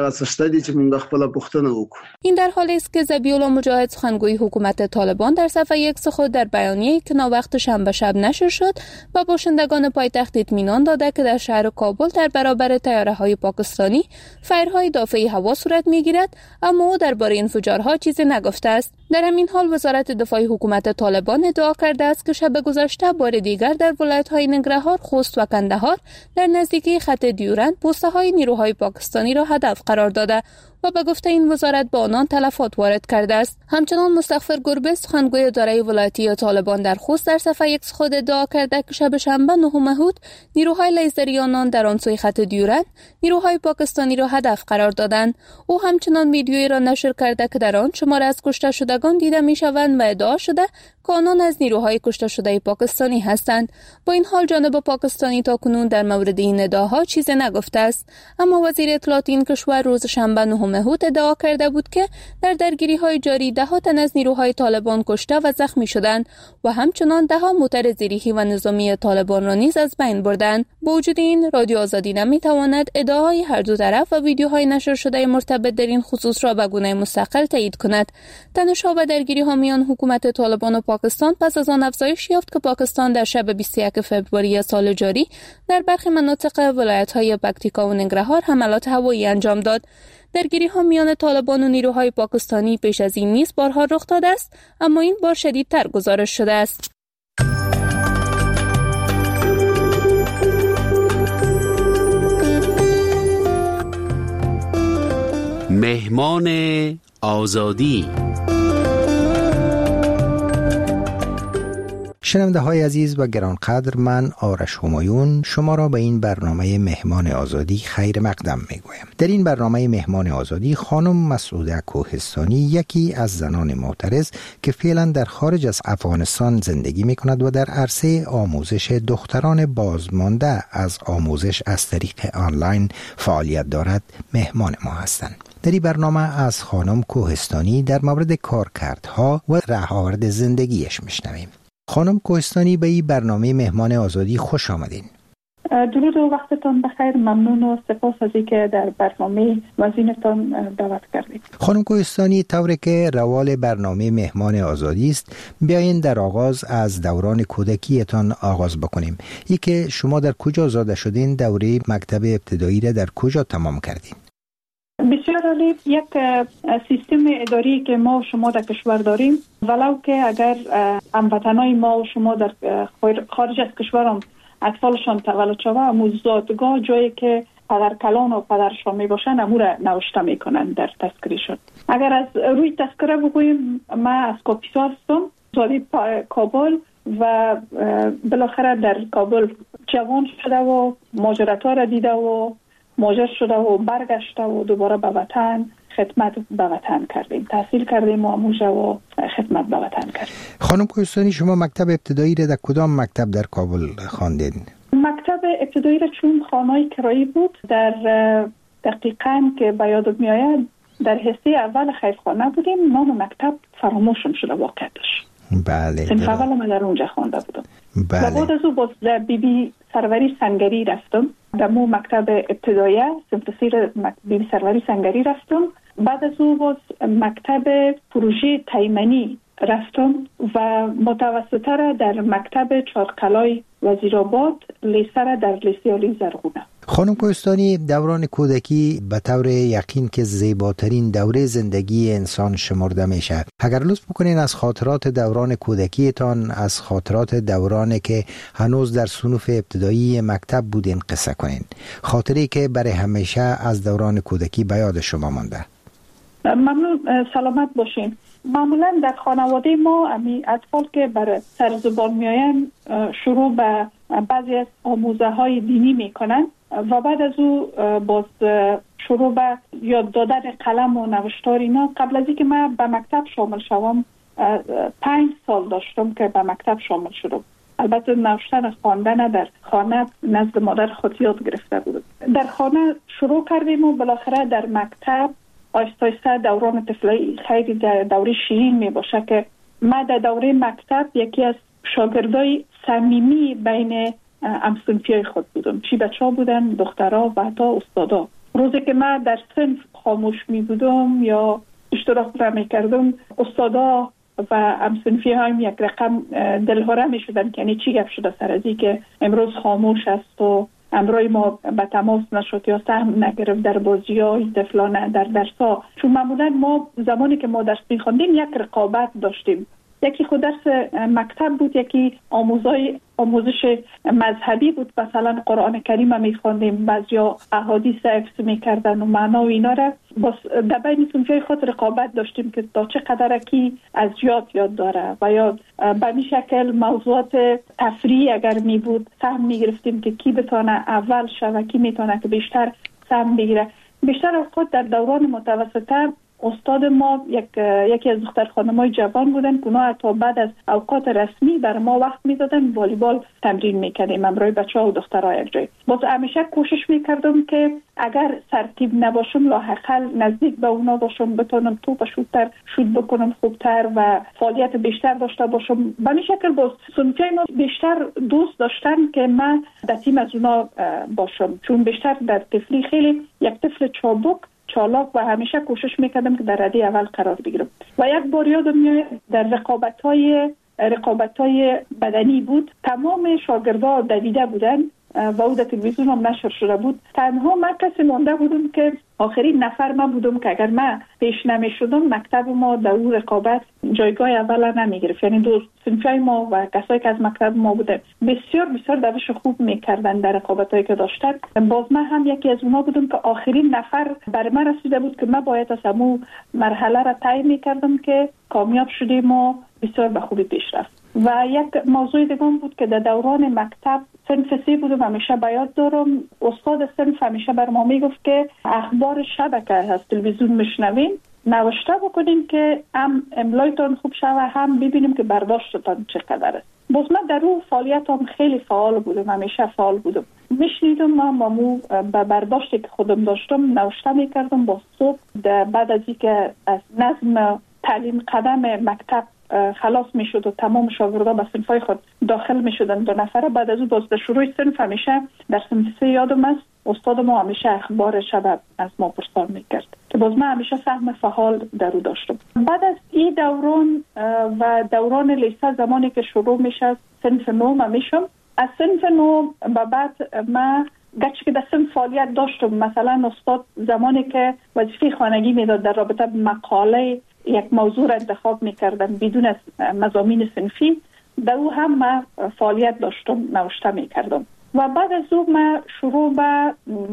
این در حالی است که ذبیح الله مجاهد، سخنگوی حکومت طالبان، در صفحه ایکس خود در بیانیه‌ای که ناوقت شنبه شب نشر شد و باشندگان پایتخت اطمینان داده که در شهر کابل در برابر طیاره‌های پاکستانی فایرهای دافعی هوا صورت می‌گیرد، اما او درباره انفجارها چیزی نگفته است. در همین حال وزارت دفاع حکومت طالبان ادعا کرده است که شب گذشته بار دیگر در ولایت‌های ننگرهار، خوست و کندهار در نزدیکی خط دیورند پست‌های نیروهای پاکستانی را هدف قرار داده و به گفته این وزارت با آنان تلفات وارد کرده است. همچنان مستغفر گربز، سخنگوی اداره ولایتی طالبان در خوست، در صفحه ایکس خود ادعا کرده که شب شنبه نهم مهود نیروهای لیزری آنان در آن سوی خط دیورند نیروهای پاکستانی را هدف قرار دادند. او همچنان ویدیویی را نشر کرده که در آن شماره از کشته شدگان دیده می‌شوند و ادعا شده که آنان از نیروهای کشته شده پاکستانی هستند. با این حال جانب پاکستانی تاکنون در مورد این ادعاها چیزی نگفته است، اما وزیر اطلاعات این کشور روز شنبه نهم مهود ادعا کرده بود که در درگیری‌های جاری ده ها تن از نیروهای طالبان کشته و زخمی شدند و همچنان ده ها موتر زیریحی و نظامی طالبان را نیز از بین بردند. با وجود این، رادیو آزادی نمی‌تواند ادعاهای هر دو طرف و ویدیوهای نشر شده مرتبط در این خصوص را به گونه مستقل تایید کند. تنش‌ها و درگیری‌ها میان حکومت طالبان و پاکستان پس از آن افزایش یافت که پاکستان در شب بیست و یک فوریه سال جاری در برخی مناطق ولایت‌های پکتیکا و ننگرهار حملات هوایی انجام داد. درگیری‌ها میان طالبان و نیروهای پاکستانی پیش از این نیز بارها رخ داده است، اما این بار شدیدتر گزارش شده است. مهمان آزادی. شنونده های عزیز و گرانقدر، من آرش همایون شما را به این برنامه مهمان آزادی خیر مقدم می گویم. در این برنامه مهمان آزادی خانم مسعوده کوهستانی، یکی از زنان معترض که فعلا در خارج از افغانستان زندگی می کند و در عرصه آموزش دختران بازمانده از آموزش از طریق آنلاین فعالیت دارد، مهمان ما هستند. در این برنامه از خانم کوهستانی در مورد کارکردها و رهاورد زندگیش میشنویم. خانم کوهستانی، به این برنامه مهمان آزادی خوش آمدین. درود و وقتتان بخیر. ممنون و سپاس از اینکه در برنامه وزینتان دعوت کردید. خانم کوهستانی، طوری که روال برنامه مهمان آزادی است، بیاین در آغاز از دوران کودکیتان آغاز بکنیم. ای که شما در کجا زاده شدین؟ دوره مکتب ابتدایی را در کجا تمام کردین؟ بسیار عالی. یک سیستم اداری که ما و شما در کشور داریم، ولو که اگر هموطنای ما و شما در خارج از کشور هم اطفالشان تولد شود، امو زادگاه جایی که پدر کلان و پدرشان می باشن امو را نوشته می کنند در تذکرهشان. اگر از روی تذکره بگوییم، من از کاپیسا هستم، زاده کابل و بالاخره در کابل جوان شده و ماجرات‌ها را دیده و مهاجر شده و برگشته و دوباره به وطن خدمت به وطن کردیم. تحصیل کردیم و آموزش و خدمت به وطن کردیم. خانم کوهستانی، شما مکتب ابتدایی را در کدام مکتب در کابل خواندین؟ مکتب ابتدایی را چون خانه‌ای کرایی بود، در دقیقاً که به یاد می آید در حصه اول خیرخانه بودیم. نام مکتب فراموشم شده واقع داشت. بله. صنف اول من در اونجا خوانده بودم. بله. و بعد از او باز در بی بی سروری سنگری رفتم. در مو مکتب ابتدایی صنف سیر بی بی سروری سنگری رفتم. بعد از او باز مکتب پروژه تیمنی رفتم و متوسطه را در مکتب چارقلای وزیرآباد، لیسه را در لیسه علی زرغونه. خانم کوهستانی، دوران کودکی به طور یقین که زیباترین دوره زندگی انسان شمرده میشه. اگر لطف بکنین از خاطرات دوران کودکیتان، از خاطرات دورانی که هنوز در صنوف ابتدایی مکتب بودین قصه کنین. خاطری که برای همیشه از دوران کودکی به یاد شما مانده. ممنون، سلامت باشین. معمولا در خانواده ما امی اطفال که بر سر زبان میآیند شروع به بعضی از آموزه های دینی میکنن و بعد از او باز شروع به یاد دادن قلم و نوشتار اینا. قبل از اینکه من به مکتب شامل شوم پنج سال داشتم که به مکتب شامل شدم. البته نوشتن خواندن در خانه نزد مادر خود یاد گرفته بودم. در خانه شروع کردیم و بالاخره در مکتب آیسته آیسته دوران طفولی خیلی دوره شیرین می باشه که من در دوره مکتب یکی از شاگردای صمیمی بین همصنفیای خود بودم. چی بچه ها بودن، دخترها و حتی استادا. روزی که من در صنف خاموش می بودم یا اشتراک می کردم، استادا و همصنفی هایم یک رقم دلهوره می شدن که یعنی چی گپ شده سر ازی که امروز خاموش است و امروی ما به تماس نشد یا سهم نگرفت در بازی های طفلانه در درس ها. چون معمولا ما زمانی که ما درس می‌خوندیم یک رقابت داشتیم. یکی خود درس مکتب بود، یکی آموزای آموزش مذهبی بود. مثلا قرآن کریم می‌خوندیم، بعضیا احادیث حفظ می‌کردن و معنا و اینا را باز در بین صنفای خود رقابت داشتیم که تا چه قدر کی از یاد یاد داره و یا به این شکل موضوعات تفریحی اگر می بود سهم می‌گرفتیم که کی بتونه اول شه و کی میتونه که بیشتر سهم بگیره. بیشتر از خود در دوران متوسطه استاد ما یک یکی از دختر خانم‌های جوان بودن که اونا حتی بعد از اوقات رسمی بر ما وقت میدادن والیبال تمرین میکردیم همراه بچه‌ها و دخترها یک جای. باز همیشه کوشش میکردم که اگر ترتیب نباشم لااقل نزدیک به اونا باشم، بتونم توپ شوتر شوت بکنم خوبتر و فعالیت بیشتر داشته باشم. به این شکل باز صنفای ما بیشتر دوست داشتن که من در تیم از اونا باشم، چون بیشتر در طفلی خیلی یک طفل چابک چالاک و همیشه کوشش میکردم که در رده اول قرار بگیرم. و یک بار یادم میاد در رقابت‌های رقابت‌های بدنی بود، تمام شاگردها دویده بودن و او در تلویزیون هم نشر شده بود. تنها من کسی مانده بودم که آخرین نفر من بودم که اگر من پیش نمی شدم مکتب ما در اون رقابت جایگاه اول نمی گرفت. یعنی دو صنفای ما و کسایی که از مکتب ما بوده بسیار بسیار دوش خوب میکردن در رقابتایی که داشتن. باز من هم یکی از اونا بودم که آخرین نفر بر من رسیده بود که من باید از همو مرحله را طی میکردم که کامیاب شدیم و بسیار به خوبی پیش رفت. و یک موضوع دیگه بود که در دوران مکتب صنف سی بودم، همیشه به یاد دارم استاد صنف همیشه بر ما میگفت که اخبار شبکه از تلویزیون میشنویم نوشته بکنیم که هم املایتون خوب شوه هم ببینیم که برداشتتان چقدر است. باز من در اون فعالیت هم خیلی فعال بودم، همیشه فعال بودم. میشنیدم من با مو به برداشتی که خودم داشتم نوشته میکردم. با صبح بعد از اینکه از نظم تعلیم قدم مکتب خلاص می شد و تمام شاگردان به صنفای خود داخل می شدن دو نفره، بعد از اون باز در شروع صنف همیشه در صنف سه یادم است استاد ما همیشه اخبار شب از ما پرسان می کرد که باز من همیشه سهم فعال در او داشتم. بعد از این دوران و دوران لیسه زمانی که شروع می شد صنف نو ما می شم. از صنف نو به بعد من گرچه که در صنف فعالیت داشتم، مثلا استاد زمانی که وظیفه خانگی می داد در رابطه به مقاله یک موضوع را انتخاب میکردم بدون از مضامین صنفی، در او هم من فعالیت داشتم، نوشته میکردم. و بعد از او من شروع به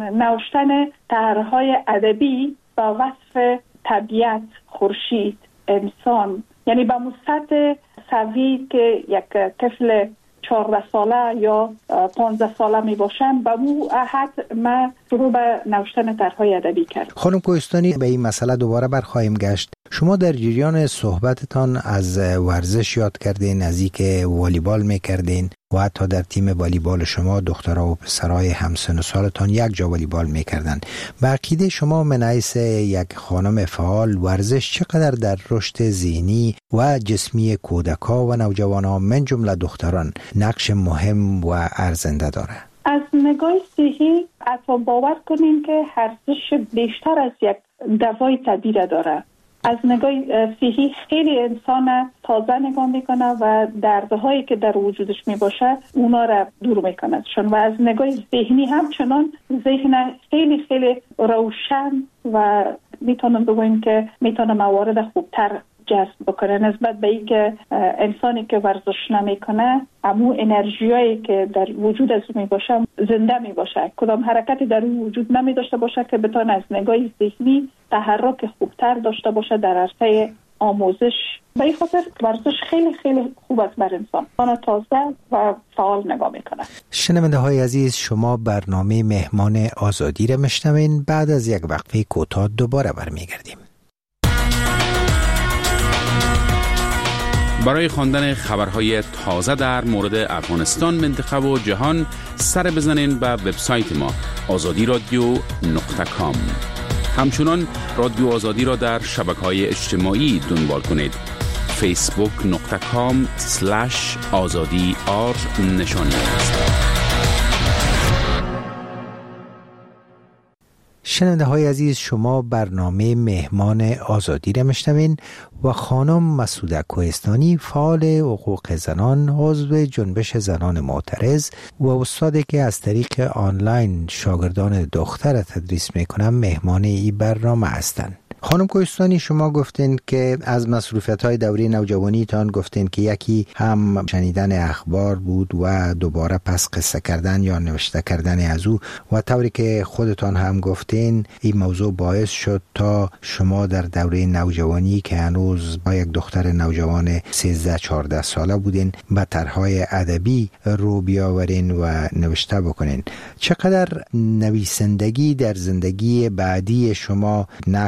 نوشتن طرح‌های ادبی با وصف طبیعت، خورشید، انسان، یعنی به سطح سوی که یک طفل چهارده ساله یا پانزده ساله می باشن به مو حد ما شروع به نوشتن طرح‌های ادبی کرد. خانم کوهستانی، به این مسئله دوباره برخواهیم گشت. شما در جریان صحبتتان از ورزش یاد کردین، از اینکه والیبال میکردین و حتی در تیم والیبال شما دخترها و پسرای همسن و سالتان یک جا والیبال میکردن. به عقیده شما من حیث یک خانم فعال ورزش چقدر در رشد ذهنی و جسمی کودک‌ها و نوجوانان من جمله دختران نقش مهم و ارزنده داره؟ از نگاه صحی حتی باور کنین که ورزش بیشتر از یک دوای طبیعی داره. از نگاه صحی خیلی انسان تازه نگاه میکنه و دردهایی که در وجودش میباشه اونا را دور میکنه شون. و از نگاه ذهنی همچنان ذهن خیلی خیلی روشن و میتونم بگویم که میتونه موارد خوبتر جذب بکنه نسبت به اینکه انسانی که ورزش نمیکنه همو انرژیایی که در وجود از می باشه زنده می باشه، کدام حرکتی در اون وجود نمی داشته باشه که بتونه از نگاه ذهنی تحرک خوبتر داشته باشه در عرصه آموزش. به این خاطر ورزش خیلی خیلی خوب است بر انسان، آن تازه و فعال نگاه میکنه. شنونده های عزیز، شما برنامه مهمان آزادی را میشنوین. بعد از یک وقفه کوتاه دوباره برمیگردیم. برای خواندن خبرهای تازه در مورد افغانستان، منطقه و جهان سر بزنین به وبسایت ما آزادی رادیو نقطه کام. همچنان رادیو آزادی را در شبکه‌های اجتماعی دنبال کنید. فیسبوک نقطه کام سلش آزادی آر نشانی است. شنونده های عزیز، شما برنامه مهمان آزادی را میشنوین و خانم مسعوده کوهستانی، فعال حقوق زنان، عضو جنبش زنان معترض و استادی که از طریق آنلاین شاگردان دختر تدریس میکنن مهمان این برنامه هستند. خانم کوهستانی، شما گفتین که از مصروفیت‌های دوره نوجوانیتان گفتین که یکی هم شنیدن اخبار بود و دوباره پس قصه کردن یا نوشته کردن از او و طوری که خودتان هم گفتین این موضوع باعث شد تا شما در دوره نوجوانی که هنوز با یک دختر نوجوان سیزده چهارده ساله بودین به طرح‌های ادبی رو بیاورین و نوشته بکنین. چقدر نویسندگی در زندگی بعدی شما نقش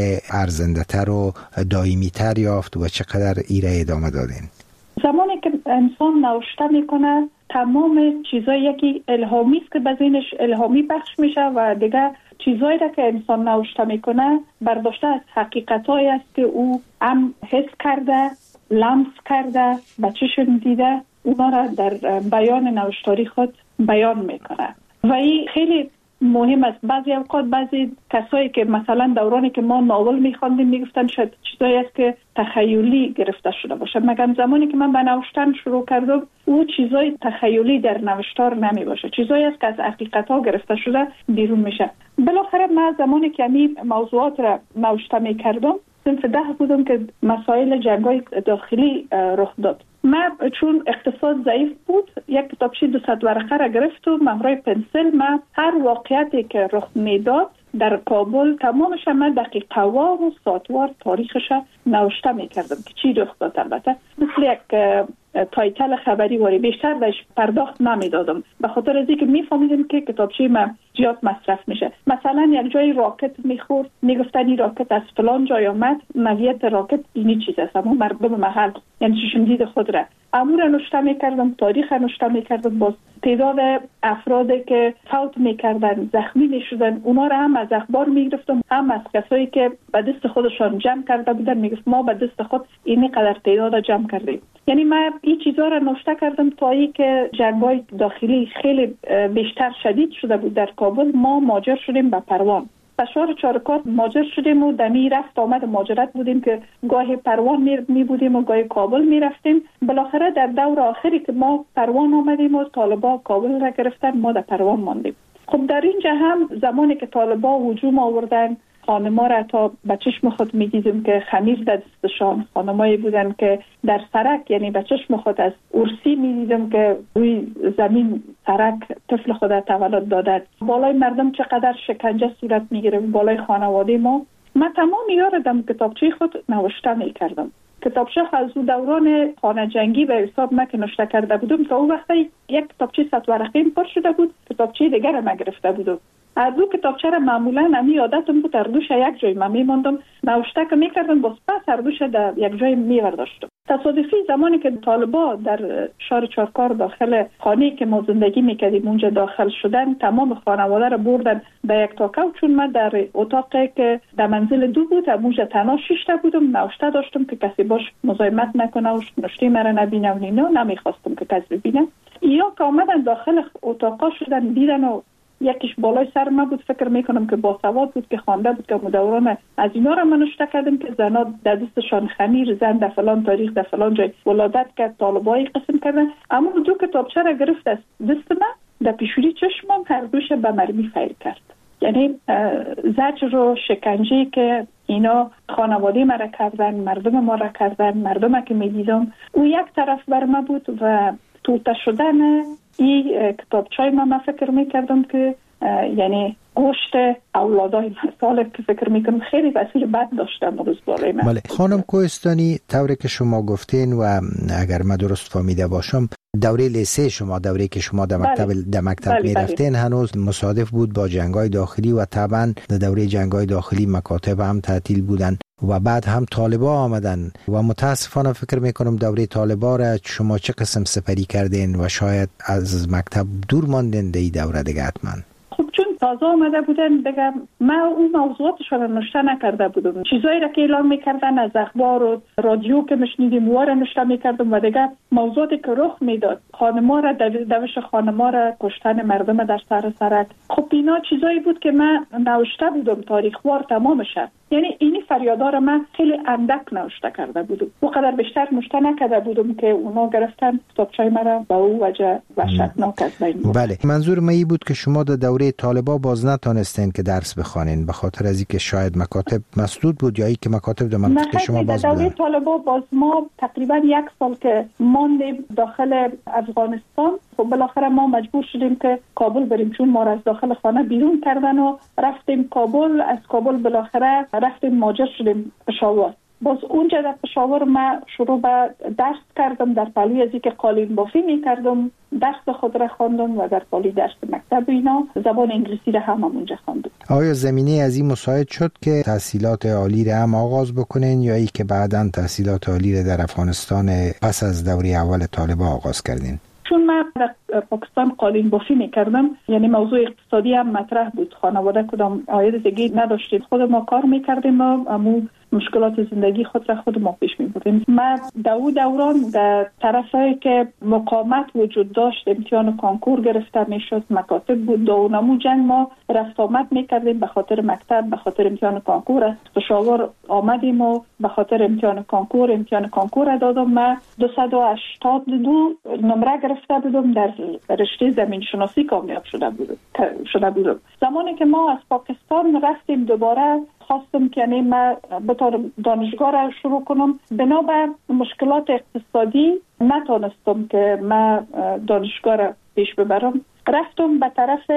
ارزنده تر و دائمی تر یافت و چقدر ایره ادامه دادین؟ زمانی که انسان نوشته میکنه تمام چیزایی یکی الهامی است که به ذهنش الهامی بخش میشه و دیگه چیزایی را که انسان نوشته میکنه برداشته از حقیقتایی است که او هم حس کرده، لمس کرده، به چشم دیده، اونا را در بیان نوشتاری خود بیان میکنه و این خیلی مهم است. بعضی اوقات بعضی کسایی که مثلا دورانی که ما ناول میخواندیم میگفتن شاید چیزایی است که تخیلی گرفته شده باشه، مگر زمانی که من به نوشتن شروع کردم او چیزای تخیلی در نوشتار نمی باشه، چیزایی است که از حقیقت ها گرفته شده بیرون میشه. بالاخره من زمانی که می موضوعات را نوشته میکردم صنف ده بودم که مسائل جنگای داخلی رخ داد. من چون اقتصاد ضعیف بود یک کتابچه دویست ورقه را گرفت و همراه پنسل من هر واقعیتی که رخ میداد در کابل تمامش من دقیقه وار و ساعتوار تاریخش نوشته میکردم که چی رخ داد. البته مثل یک تایتل خبری واری بیشتر بهش پرداخت نمیدادم به خاطر از اینکه میفهمیدم که کتابچه من زیاد مصرف میشه. مثلا یک جای راکت میخورد میگفتن این راکت از فلان جای آمد، نوعیت راکت اینی چیز است، اما مردم محل یعنی چشم دید خود را امور نوشته میکردم، تاریخ نوشته میکردم، باز تعداد افرادی که فوت میکردن زخمی میشدن اونا را هم از اخبار میگرفتم، هم از کسایی که به دست خودشان جمع کرده بودن میگفت ما به دست خود اینی قدر تعداد جمع کردیم. یعنی من این چیزا را نوشته کردم تا ای که جنگ‌های داخلی خیلی بیشتر شدید شده بود در کابل، ما ماجر شدیم به پروان. بشار چارکار ماجر شدیم و دمی رفت آمد ماجرت بودیم که گاهی پروان می, می بودیم و گاهی کابل می رفتیم. بالاخره در دور آخری که ما پروان آمدیم و طالبا کابل را گرفتن ما در پروان ماندیم. خب در اینجا هم زمانی که طالبا هجوم آوردن خانما را تا به چشم خود می دیدیم که خمیر در دستشان، خانمایی بودن که در سرک یعنی به چشم خود از ارسی می دیدیم که روی زمین سرک طفل خود تولد دادن. بالای مردم چقدر شکنجه صورت می گیره، بالای خانواده ما. من تمام یادم کتابچه خود نوشته می کردم. کتابچه از اون دوران خانه جنگی به حساب من که نوشته کرده بودم تا اون وقتی یک کتابچه صد ورقه پر شده بود، کتابچه دیگر را من گرفته بودم. از دو کتابچه را معمولا امی یادتم بود اردوش یک جای من میماندم نوشته که میکردم، باز پس اردوش در یک جای میورداشتم. تصادفی زمانی که طالبا در شهر چارکار داخل خانه‌ای که ما زندگی میکردیم اونجا داخل شدن، تمام خانواده را بردن به یک تاکو، چون من در اتاقی که در منزل دو بود اونجا تنها شیشته بودم، نوشته داشتم که کسی باش مزاحمت نکنه و نوشته مرا نبینه و اینا، نمیخواستم که کسی ببینه. یا که آمدن داخل اتاقا شدن دیدن و یکیش بالای سر ما بود، فکر میکنم که با سواد بود که خوانده بود که مدوران از اینا را من نوشته کردم که زنا در دستشان خمیر، زن در فلان تاریخ در فلان جای ولادت کرد، طالبایی قسم کردن. اما دو کتابچه را گرفت از دست من، در پیشوری چشمم هر دوش به مرمی فیل کرد. یعنی زجر و شکنجه‌ای که اینا خانواده ما را کردن، مردم ما را کردن، مردم که میدیدم او یک طرف بر ما بود و توته شدن این کتابچای ما من فکر میکردم که یعنی گوشت اولادای مثال که فکر میکنم خیلی وسیل بد داشتم روز بالای من. بله خانم کوهستانی، طوری که شما گفتین و اگر من درست فهمیده باشم دوره لیسه شما، دوره که شما در مکتب بله. در مکتب بله. میرفتین بله. هنوز مصادف بود با جنگای داخلی و طبعا در دوره جنگای داخلی مکاتب هم تعطیل بودن و بعد هم طالبا آمدن و متاسفانه فکر میکنم دوره طالبا را شما چه قسم سپری کردین و شاید از مکتب دور ماندین در این دوره دیگه حتما؟ خب چون تازه آمده بودن بگم من اون موضوعاتشون رو نوشته نکرده بودم، چیزایی را که اعلام میکردن از اخبار و رادیو که میشنیدیم واره نوشته میکردم و دیگه موضوعاتی که رخ میداد، خانما را دوش خانما را کشتن مردم در سر سرک، خب اینا چیزایی بود که من نوشته بودم تاریخ وار تمامش. یعنی اینی فریادا را من خیلی اندک نوشته کرده بودم، او قدر بیشتر نوشته نکرده بودم که اونا گرفتن کتابچه‌ی مرا با او وجه وحشتناک از بین بود. بله منظور من این بود که شما در دوره طالبا باز نتونستین که درس بخوانین به خاطر از اینکه شاید مکاتب مسدود بود یا اینکه مکاتب در منطقه شما باز بود. دوره طالبا باز ما تقریبا یک سال که ماندیم داخل افغانستان، خب بالاخره ما مجبور شدیم که کابل بریم چون ما را از داخل خانه بیرون کردن و رفتیم کابل. از کابل بالاخره رفتیم ماجر شدیم پشاور. باز اونجا در پشاور ما شروع به درس کردم، در پهلوی از اینکه قالین بافی میکردم درس خود را خواندم و در پهلوی درس مکتب اینا زبان انگلیسی را هم اونجا خواندم. آیا زمینه از این مساعد شد که تحصیلات عالی را هم آغاز بکنین یا ای که بعداً تحصیلات عالی را در افغانستان پس از دوره اول طالبان آغاز کردین؟ چون من در پاکستان قالین بافی میکردم، یعنی موضوع اقتصادی هم مطرح بود، خانواده کدام عاید دیگه نداشتیم، خود ما کار میکردیم و امو مشکلات زندگی خود را خود ما پیش میبردیم. من دو دوران در طرفی که مقاومت وجود داشت، امتحان کانکور گرفته میشد، مکاتب بود، دو نمو جنگ ما رفت آمد میکردیم به خاطر مکتب، به خاطر امتحان کانکور. از پشاور آمدیم و به خاطر امتحان کانکور امتحان کانکور دادم. من دویست و هشتاد و دو نمره گرفته بودم، در رشته زمین شناسی کامیاب شده بودم شده بودم زمانی که ما از پاکستان رفتیم دوباره خواستم که یعنی من بطور دانشگاه را شروع کنم. بنابر مشکلات اقتصادی نتونستم که من دانشگاه را پیش ببرم. رفتم به طرف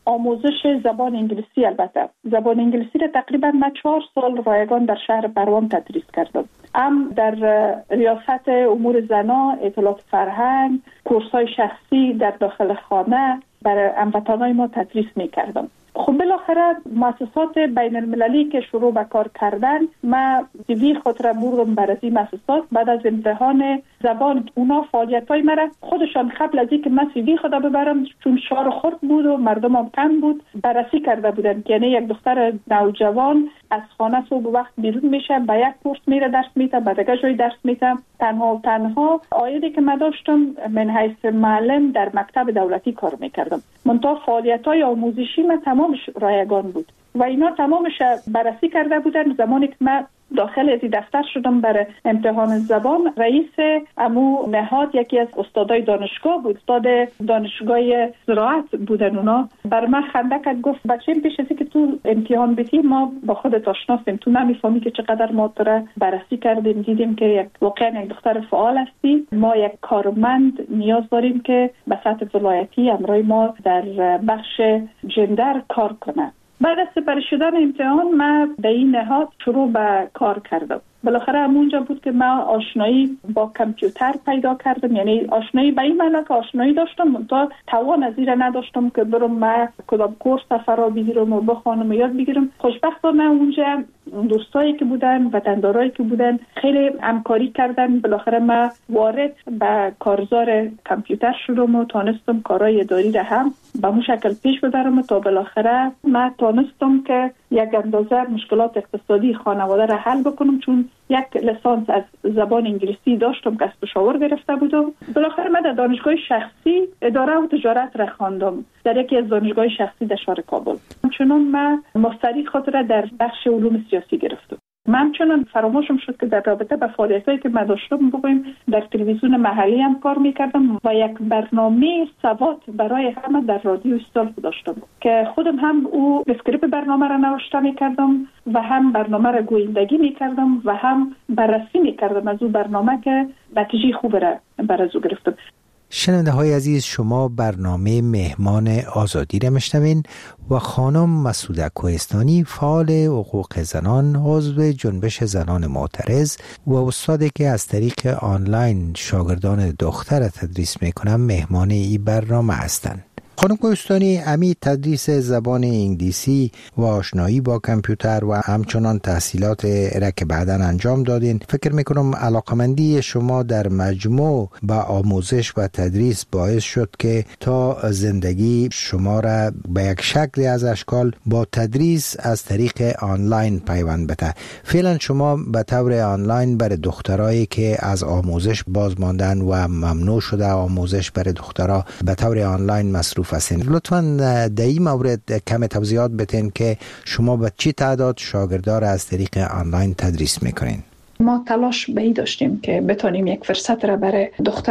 آموزش زبان انگلیسی. البته زبان انگلیسی را تقریبا من چهار سال رایگان در شهر بروان تدریس کردم. هم در ریاست امور زنا، اطلاعات فرهنگ، کورس‌های شخصی در داخل خانه برای هموطنان ما تدریس می‌کردم. خب بالاخره مؤسسات بین المللی که شروع به کار کردن، ما سیوی خود را بردم بر از این مؤسسات. بعد از امتحان زبان اونا فعالیت‌های مرا خودشان قبل از اینکه من سیوی خود ببرم، چون شهر خرد بود و مردم هم کم بود، بررسی کرده بودن که یعنی یک دختر نوجوان از خانه صبح وقت بیرون میشه، به یک کورس میره درس میده، به دیگه جای درس میده، تنها و تنها عایدی که من داشتم من حیث معلم در مکتب دولتی کار میکردم. منتها فعالیت‌های آموزشی من تمامش رایگان بود و اینا تمامش بررسی کرده بودن. زمانی که من داخل از دفتر شدم برای امتحان زبان، رئیس امو نهاد یکی از استادای دانشگاه بود، استاد دانشگاه زراعت بودن. اونا بر من خنده کرد، گفت بچه‌م پیش از اینکه تو امتحان بدی ما با خودت آشناسیم، تو نمیفهمی که چقدر ما تو را بررسی کردیم، دیدیم که یک واقعا یک دختر فعال هستی. ما یک کارمند نیاز داریم که به سطح ولایتی همراه ما در بخش جندر کار کنه. بعد از سپری شدن امتحان من به این نهاد شروع به کار کردم. بالاخره همونجا بود که من آشنایی با کامپیوتر پیدا کردم. یعنی آشنایی به این معنی که آشنایی داشتم، منتها توان از این نداشتم که برم من کدام کورس فرا بگیرم و بخوانم و یاد بگیرم. خوشبختانه اونجا دوستایی که بودن، وطندارایی که بودن خیلی همکاری کردن. بالاخره من وارد به کارزار کامپیوتر شدم و تونستم کارهای اداری را هم به اون شکل پیش ببرم تا بالاخره من تونستم که یک اندازه مشکلات اقتصادی خانواده را حل بکنم، چون یک لیسانس از زبان انگلیسی داشتم که از پشاور گرفته بودم. بالاخره من در دانشگاه شخصی اداره و تجارت را خواندم در یکی از دانشگاه شخصی در شهر کابل. همچنان من ماستری خود را در بخش علوم سیاسی گرفتم. من چنان فراموشم شد که در رابطه با فعالیتایی که من داشتم بگویم در تلویزیون محلی هم کار میکردم و یک برنامه سواد برای همه در رادیو استال داشتم که خودم هم او اسکریپت برنامه را نوشته میکردم و هم برنامه را گویندگی میکردم و هم بررسی میکردم از او برنامه که نتیجه خوب را بر از او گرفتم. شنونده های عزیز، شما برنامه مهمان آزادی را میشنوین و خانم مسعوده کوهستانی فعال حقوق زنان، عضو جنبش زنان معترض و استادی که از طریق آنلاین شاگردان دختر تدریس میکنن مهمان این برنامه هستند. خانم کوهستانی، امی تدریس زبان انگلیسی و آشنایی با کامپیوتر و همچنان تحصیلات را که بعداً انجام دادین، فکر میکنم علاقمندی شما در مجموع با آموزش و تدریس باعث شد که تا زندگی شما را به یک شکل از اشکال با تدریس از طریق آنلاین پیوند بده. فعلا شما به طور آنلاین برای دخترایی که از آموزش باز ماندن و ممنوع شده آموزش برای دخترها به طور آنلاین مصروف هستین. لطفاً در این مورد کم توضیحات بدین که شما به چی تعداد شاگردان را از طریق آنلاین تدریس میکنین؟ ما تلاش به این داشتیم که بتونیم یک فرصت را برای دخترها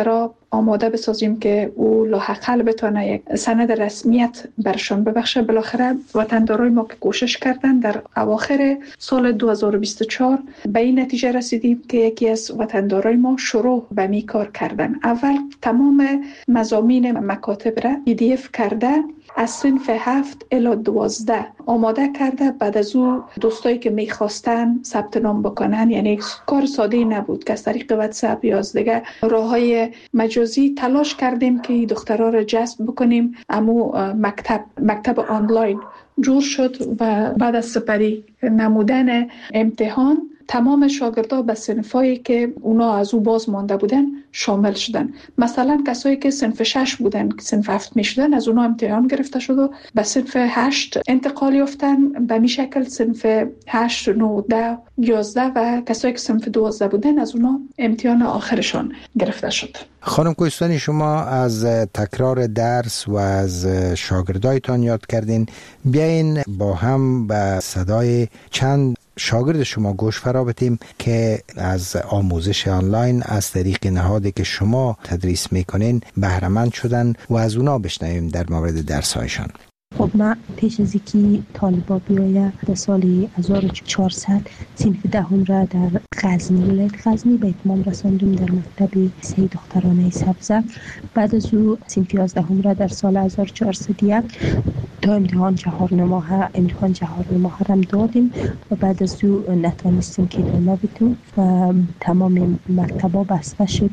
آماده بسازیم که او لاحقل بتونه یک سند رسمیت برشان ببخشه. بالاخره وطندارای ما که کوشش کردن در اواخر سال دو هزار و بیست و چهار به این نتیجه رسیدیم که یکی از وطندارای ما شروع به می کار کردن. اول تمام مضامین مکاتب را پی دی اف کرده از صنف هفت الی دوازده آماده کرده. بعد از او دوستایی که میخواستن ثبت نام بکنن، یعنی کار ساده نبود که از طریق واتساپ یا از دیگه راههای مجازی تلاش کردیم که دخترها را جذب بکنیم. امو مکتب مکتب آنلاین جور شد و بعد از سپری نمودن امتحان تمام شاگردها به صنفایی که اونا از او باز مانده بودن شامل شدن. مثلا کسایی که صنف شش بودن، صنف هفت می شدن، از اونا امتحان گرفته شد و به صنف هشت انتقال یافتن. به می شکل صنف هشت، نه، ده، یازده و کسایی که صنف دوازده بودن از اونا امتحان آخرشان گرفته شد. خانم کوهستانی، شما از تکرار درس و از شاگردایتان یاد کردین. بیاین با هم به صدای چند شاگرد شما گوش فرا بدیم که از آموزش آنلاین از طریق نهادی که شما تدریس میکنین بهره مند شدن و از اونا بشنویم در مورد درس هایشان. خب من پیش از اینکه طالبا بیاید در سال هزار و چهارصد صنف دهم را در غزنی ولایت غزنی به اتمام رساندم در مکتب سه دخترانه سبزه. بعد از او صنف یازدهم را در سال هزار و چهارصد یک تا امتحان چهار ماه امتحان چهار ماه هم دادیم و بعد از او نتوانستیم که ادامه بدیم و تمام مکتبا بسته شد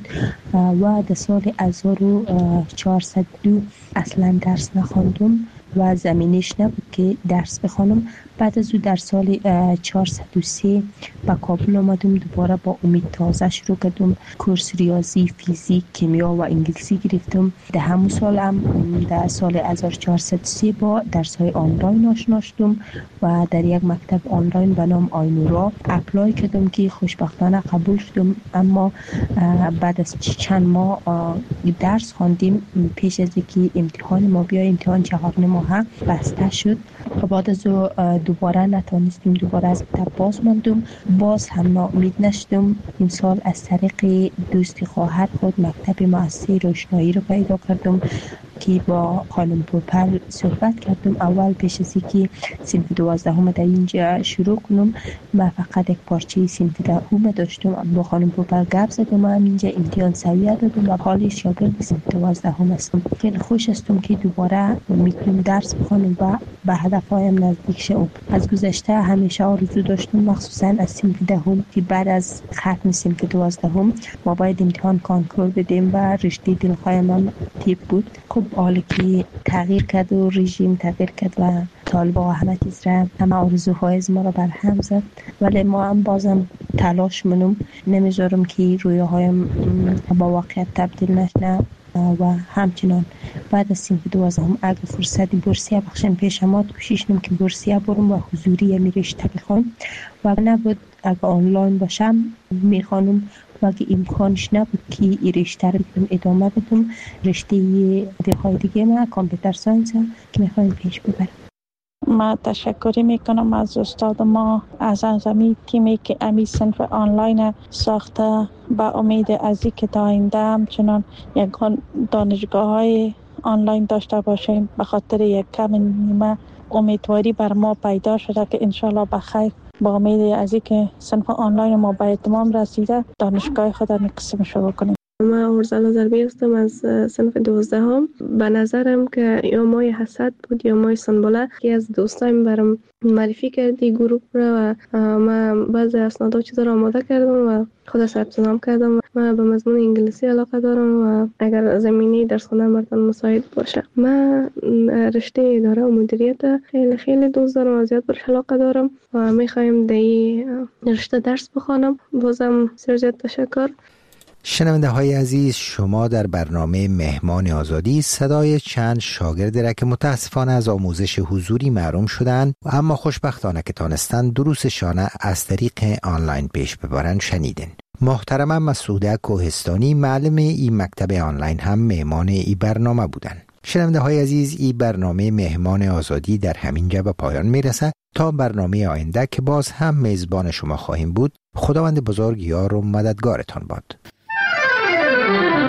و در سال هزار و چهارصد و دو اصلا درس نخواندم و زمینش نبود که درس بخوانم. بعد از او در سال چهارصد و سه به کابل آمدم، دوباره با امید تازه شروع کردم. کورس ریاضی، فیزیک، کیمیا و انگلیسی گرفتم. در همون سال هم در سال هزار و چهارصد و سه با درس های آنلاین آشنا شدم و در یک مکتب آنلاین به نام آینورا اپلای کردم که خوشبختانه قبول شدم. اما بعد از چند ماه درس خواندیم، پیش از اینکه امتحان ما بیاد امتحان چهار ماه بسته شد و بعد از دوباره نتونستیم، دوباره از مکتب باز ماندم. باز هم ناامید نشدم. این سال از طریق دوستی خواهر خود مکتب مؤسسه روشنایی رو پیدا کردم که با خانم پوپل صحبت کردم. اول پیش از اینکه صنف دوازدهم در اینجا شروع کنم، من فقط یک پارچه صنف دهم داشتم. با خانم پوپل گپ زدم و اینجا امتحان سویه دادم و حالی شاگرد صنف دوازدهم هستم. خیلی خوش هستم که دوباره میتونم درس بخوانم و به هدفهایم نزدیک شدم. از گذشته همیشه آرزو داشتم، مخصوصا از صنف دهم، که بعد از ختم صنف دوازدهم ما باید امتحان کانکور بدیم و رشته دلخواهیم هم طب بود. خب حالا که تغییر کرد و رژیم تغییر کرد و طالبا و همه چیز را، همه آرزوهای از ما را بر هم زد، ولی ما هم بازم تلاش منم، نمیذارم که رویاهایم با واقعیت تبدیل نشنه و همچنان بعد از صنف دوازدهم اگه فرصت بورسیه بخشن پیشمات کوشش نم که بورسیه برم و حضوری می رشته بخوام و نبود اگه آنلاین باشم میخوانم و اگه امکانش نبود که این رشته رو ادامه بدم. رشته دیگه دیگه ما کامپیوتر ساینس که میخوایم پیش ببرم. ما تشکری میکنم از استاد ما، از انجامی تیمی که امی صنف آنلاین ساخته. با امید از اینکه تا آینده همچنان یک دانشگاه های آنلاین داشته باشیم. به خاطر یک کم نیمه امیدواری بر ما پیدا شده که انشالله بخیر. با امید از اینکه صنف آنلاین ما به اتمام رسیده، دانشگاه خود را قسم شروع کنیم. من ارزلا ضربی هستم از صنف دوازدهم. به نظرم که یا مای حسد بود یا مای سنبله که از دوستایم برام معرفی کردی گروه را و من بعضی اسناد و چیزا را آماده کردم و خود ثبت نام کردم. من به مضمون انگلیسی علاقه دارم و اگر زمینی درس خوندن براتون مساعد باشه. من رشته اداره و مدیریت خیلی خیلی دوست دارم و زیاد برش علاقه دارم و میخوایم در این رشته درس بخوانم. بازم سرزیاد تشکر. شنونده های عزیز، شما در برنامه مهمان آزادی صدای چند شاگرد را که متاسفانه از آموزش حضوری محروم شدند و اما خوشبختانه که تانستند دروسشان از طریق آنلاین پیش ببرند شنیدین. محترم مسعوده کوهستانی معلم این مکتب آنلاین هم مهمان این برنامه بودند. شنونده های عزیز، این برنامه مهمان آزادی در همین جا به پایان میرسه. تا برنامه آینده که باز هم میزبان شما خواهیم بود، خداوند بزرگ یار و مددگارتان باد.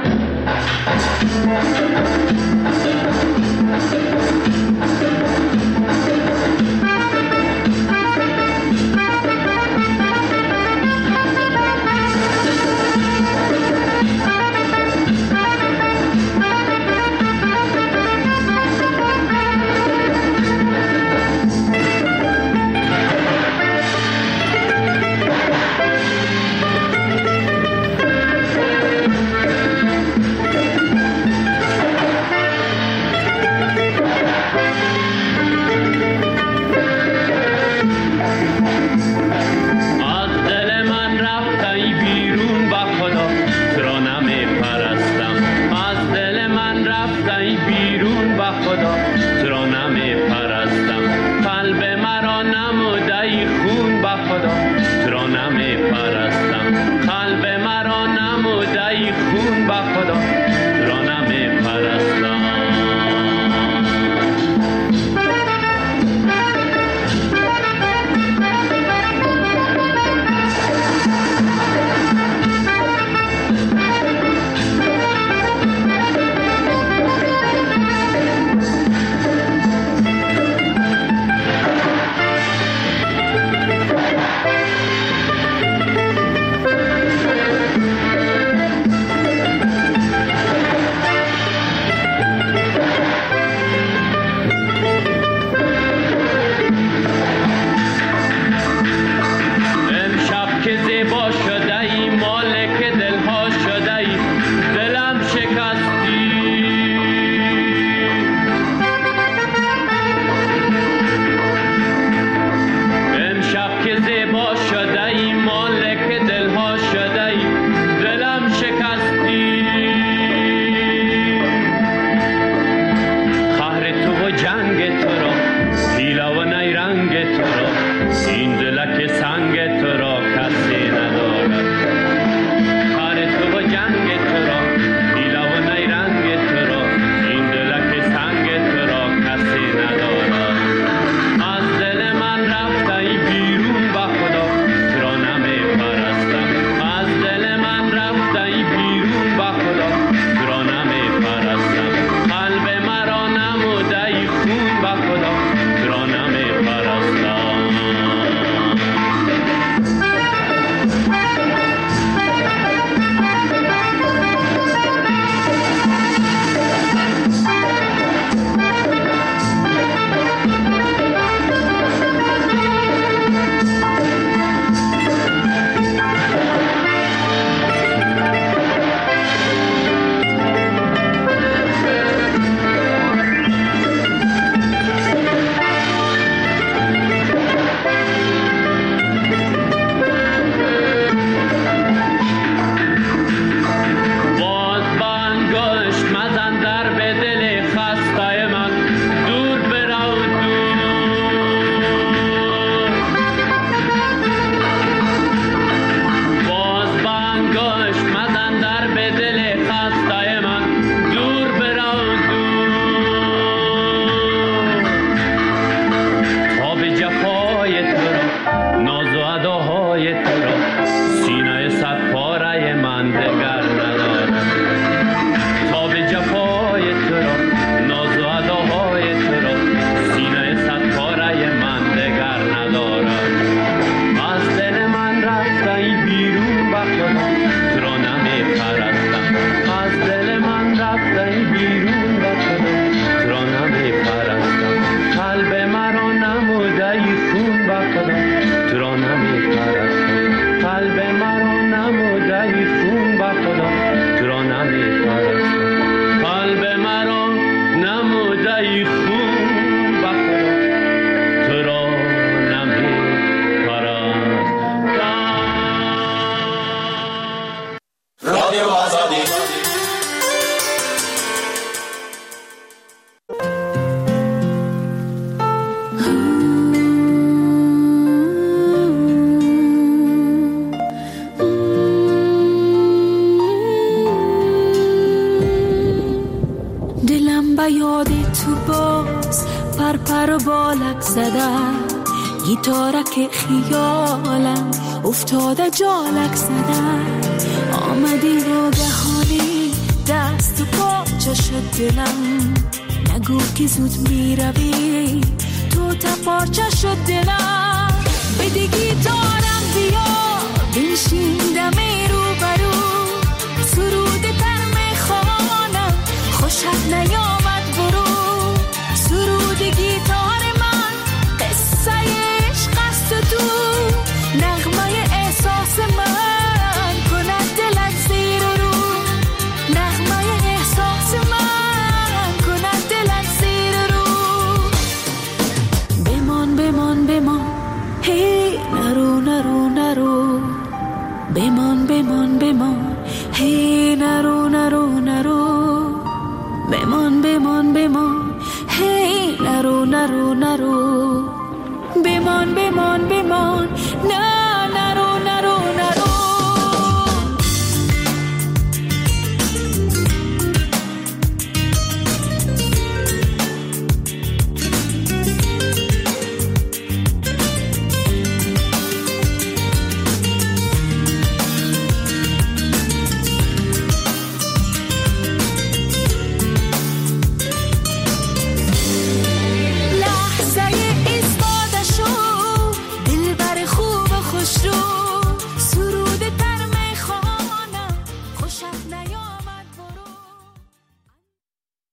گیتارک خیالم افتاده جالک زدن، آمدی رو گهانی دست و پاچه شد دلم، نگو که زود میروی تو تا پارچه شد دلم. بدگی دارم بیا بنشین دمی رو برو، سرود تر میخوانم خوشت نیامد برو. سرود گیتار من قصه عشق است تو، نغمه احساس من کند دلت زیر و رو. نغمه احساس من کند دلت زیر و رو. بمان بمان بمان هی نرو نرو نرو، بمان بمان بمان هی نرو نرو نرو. بمان بمان بمان هی نرو نرو نرو. بمان بمان بمان نه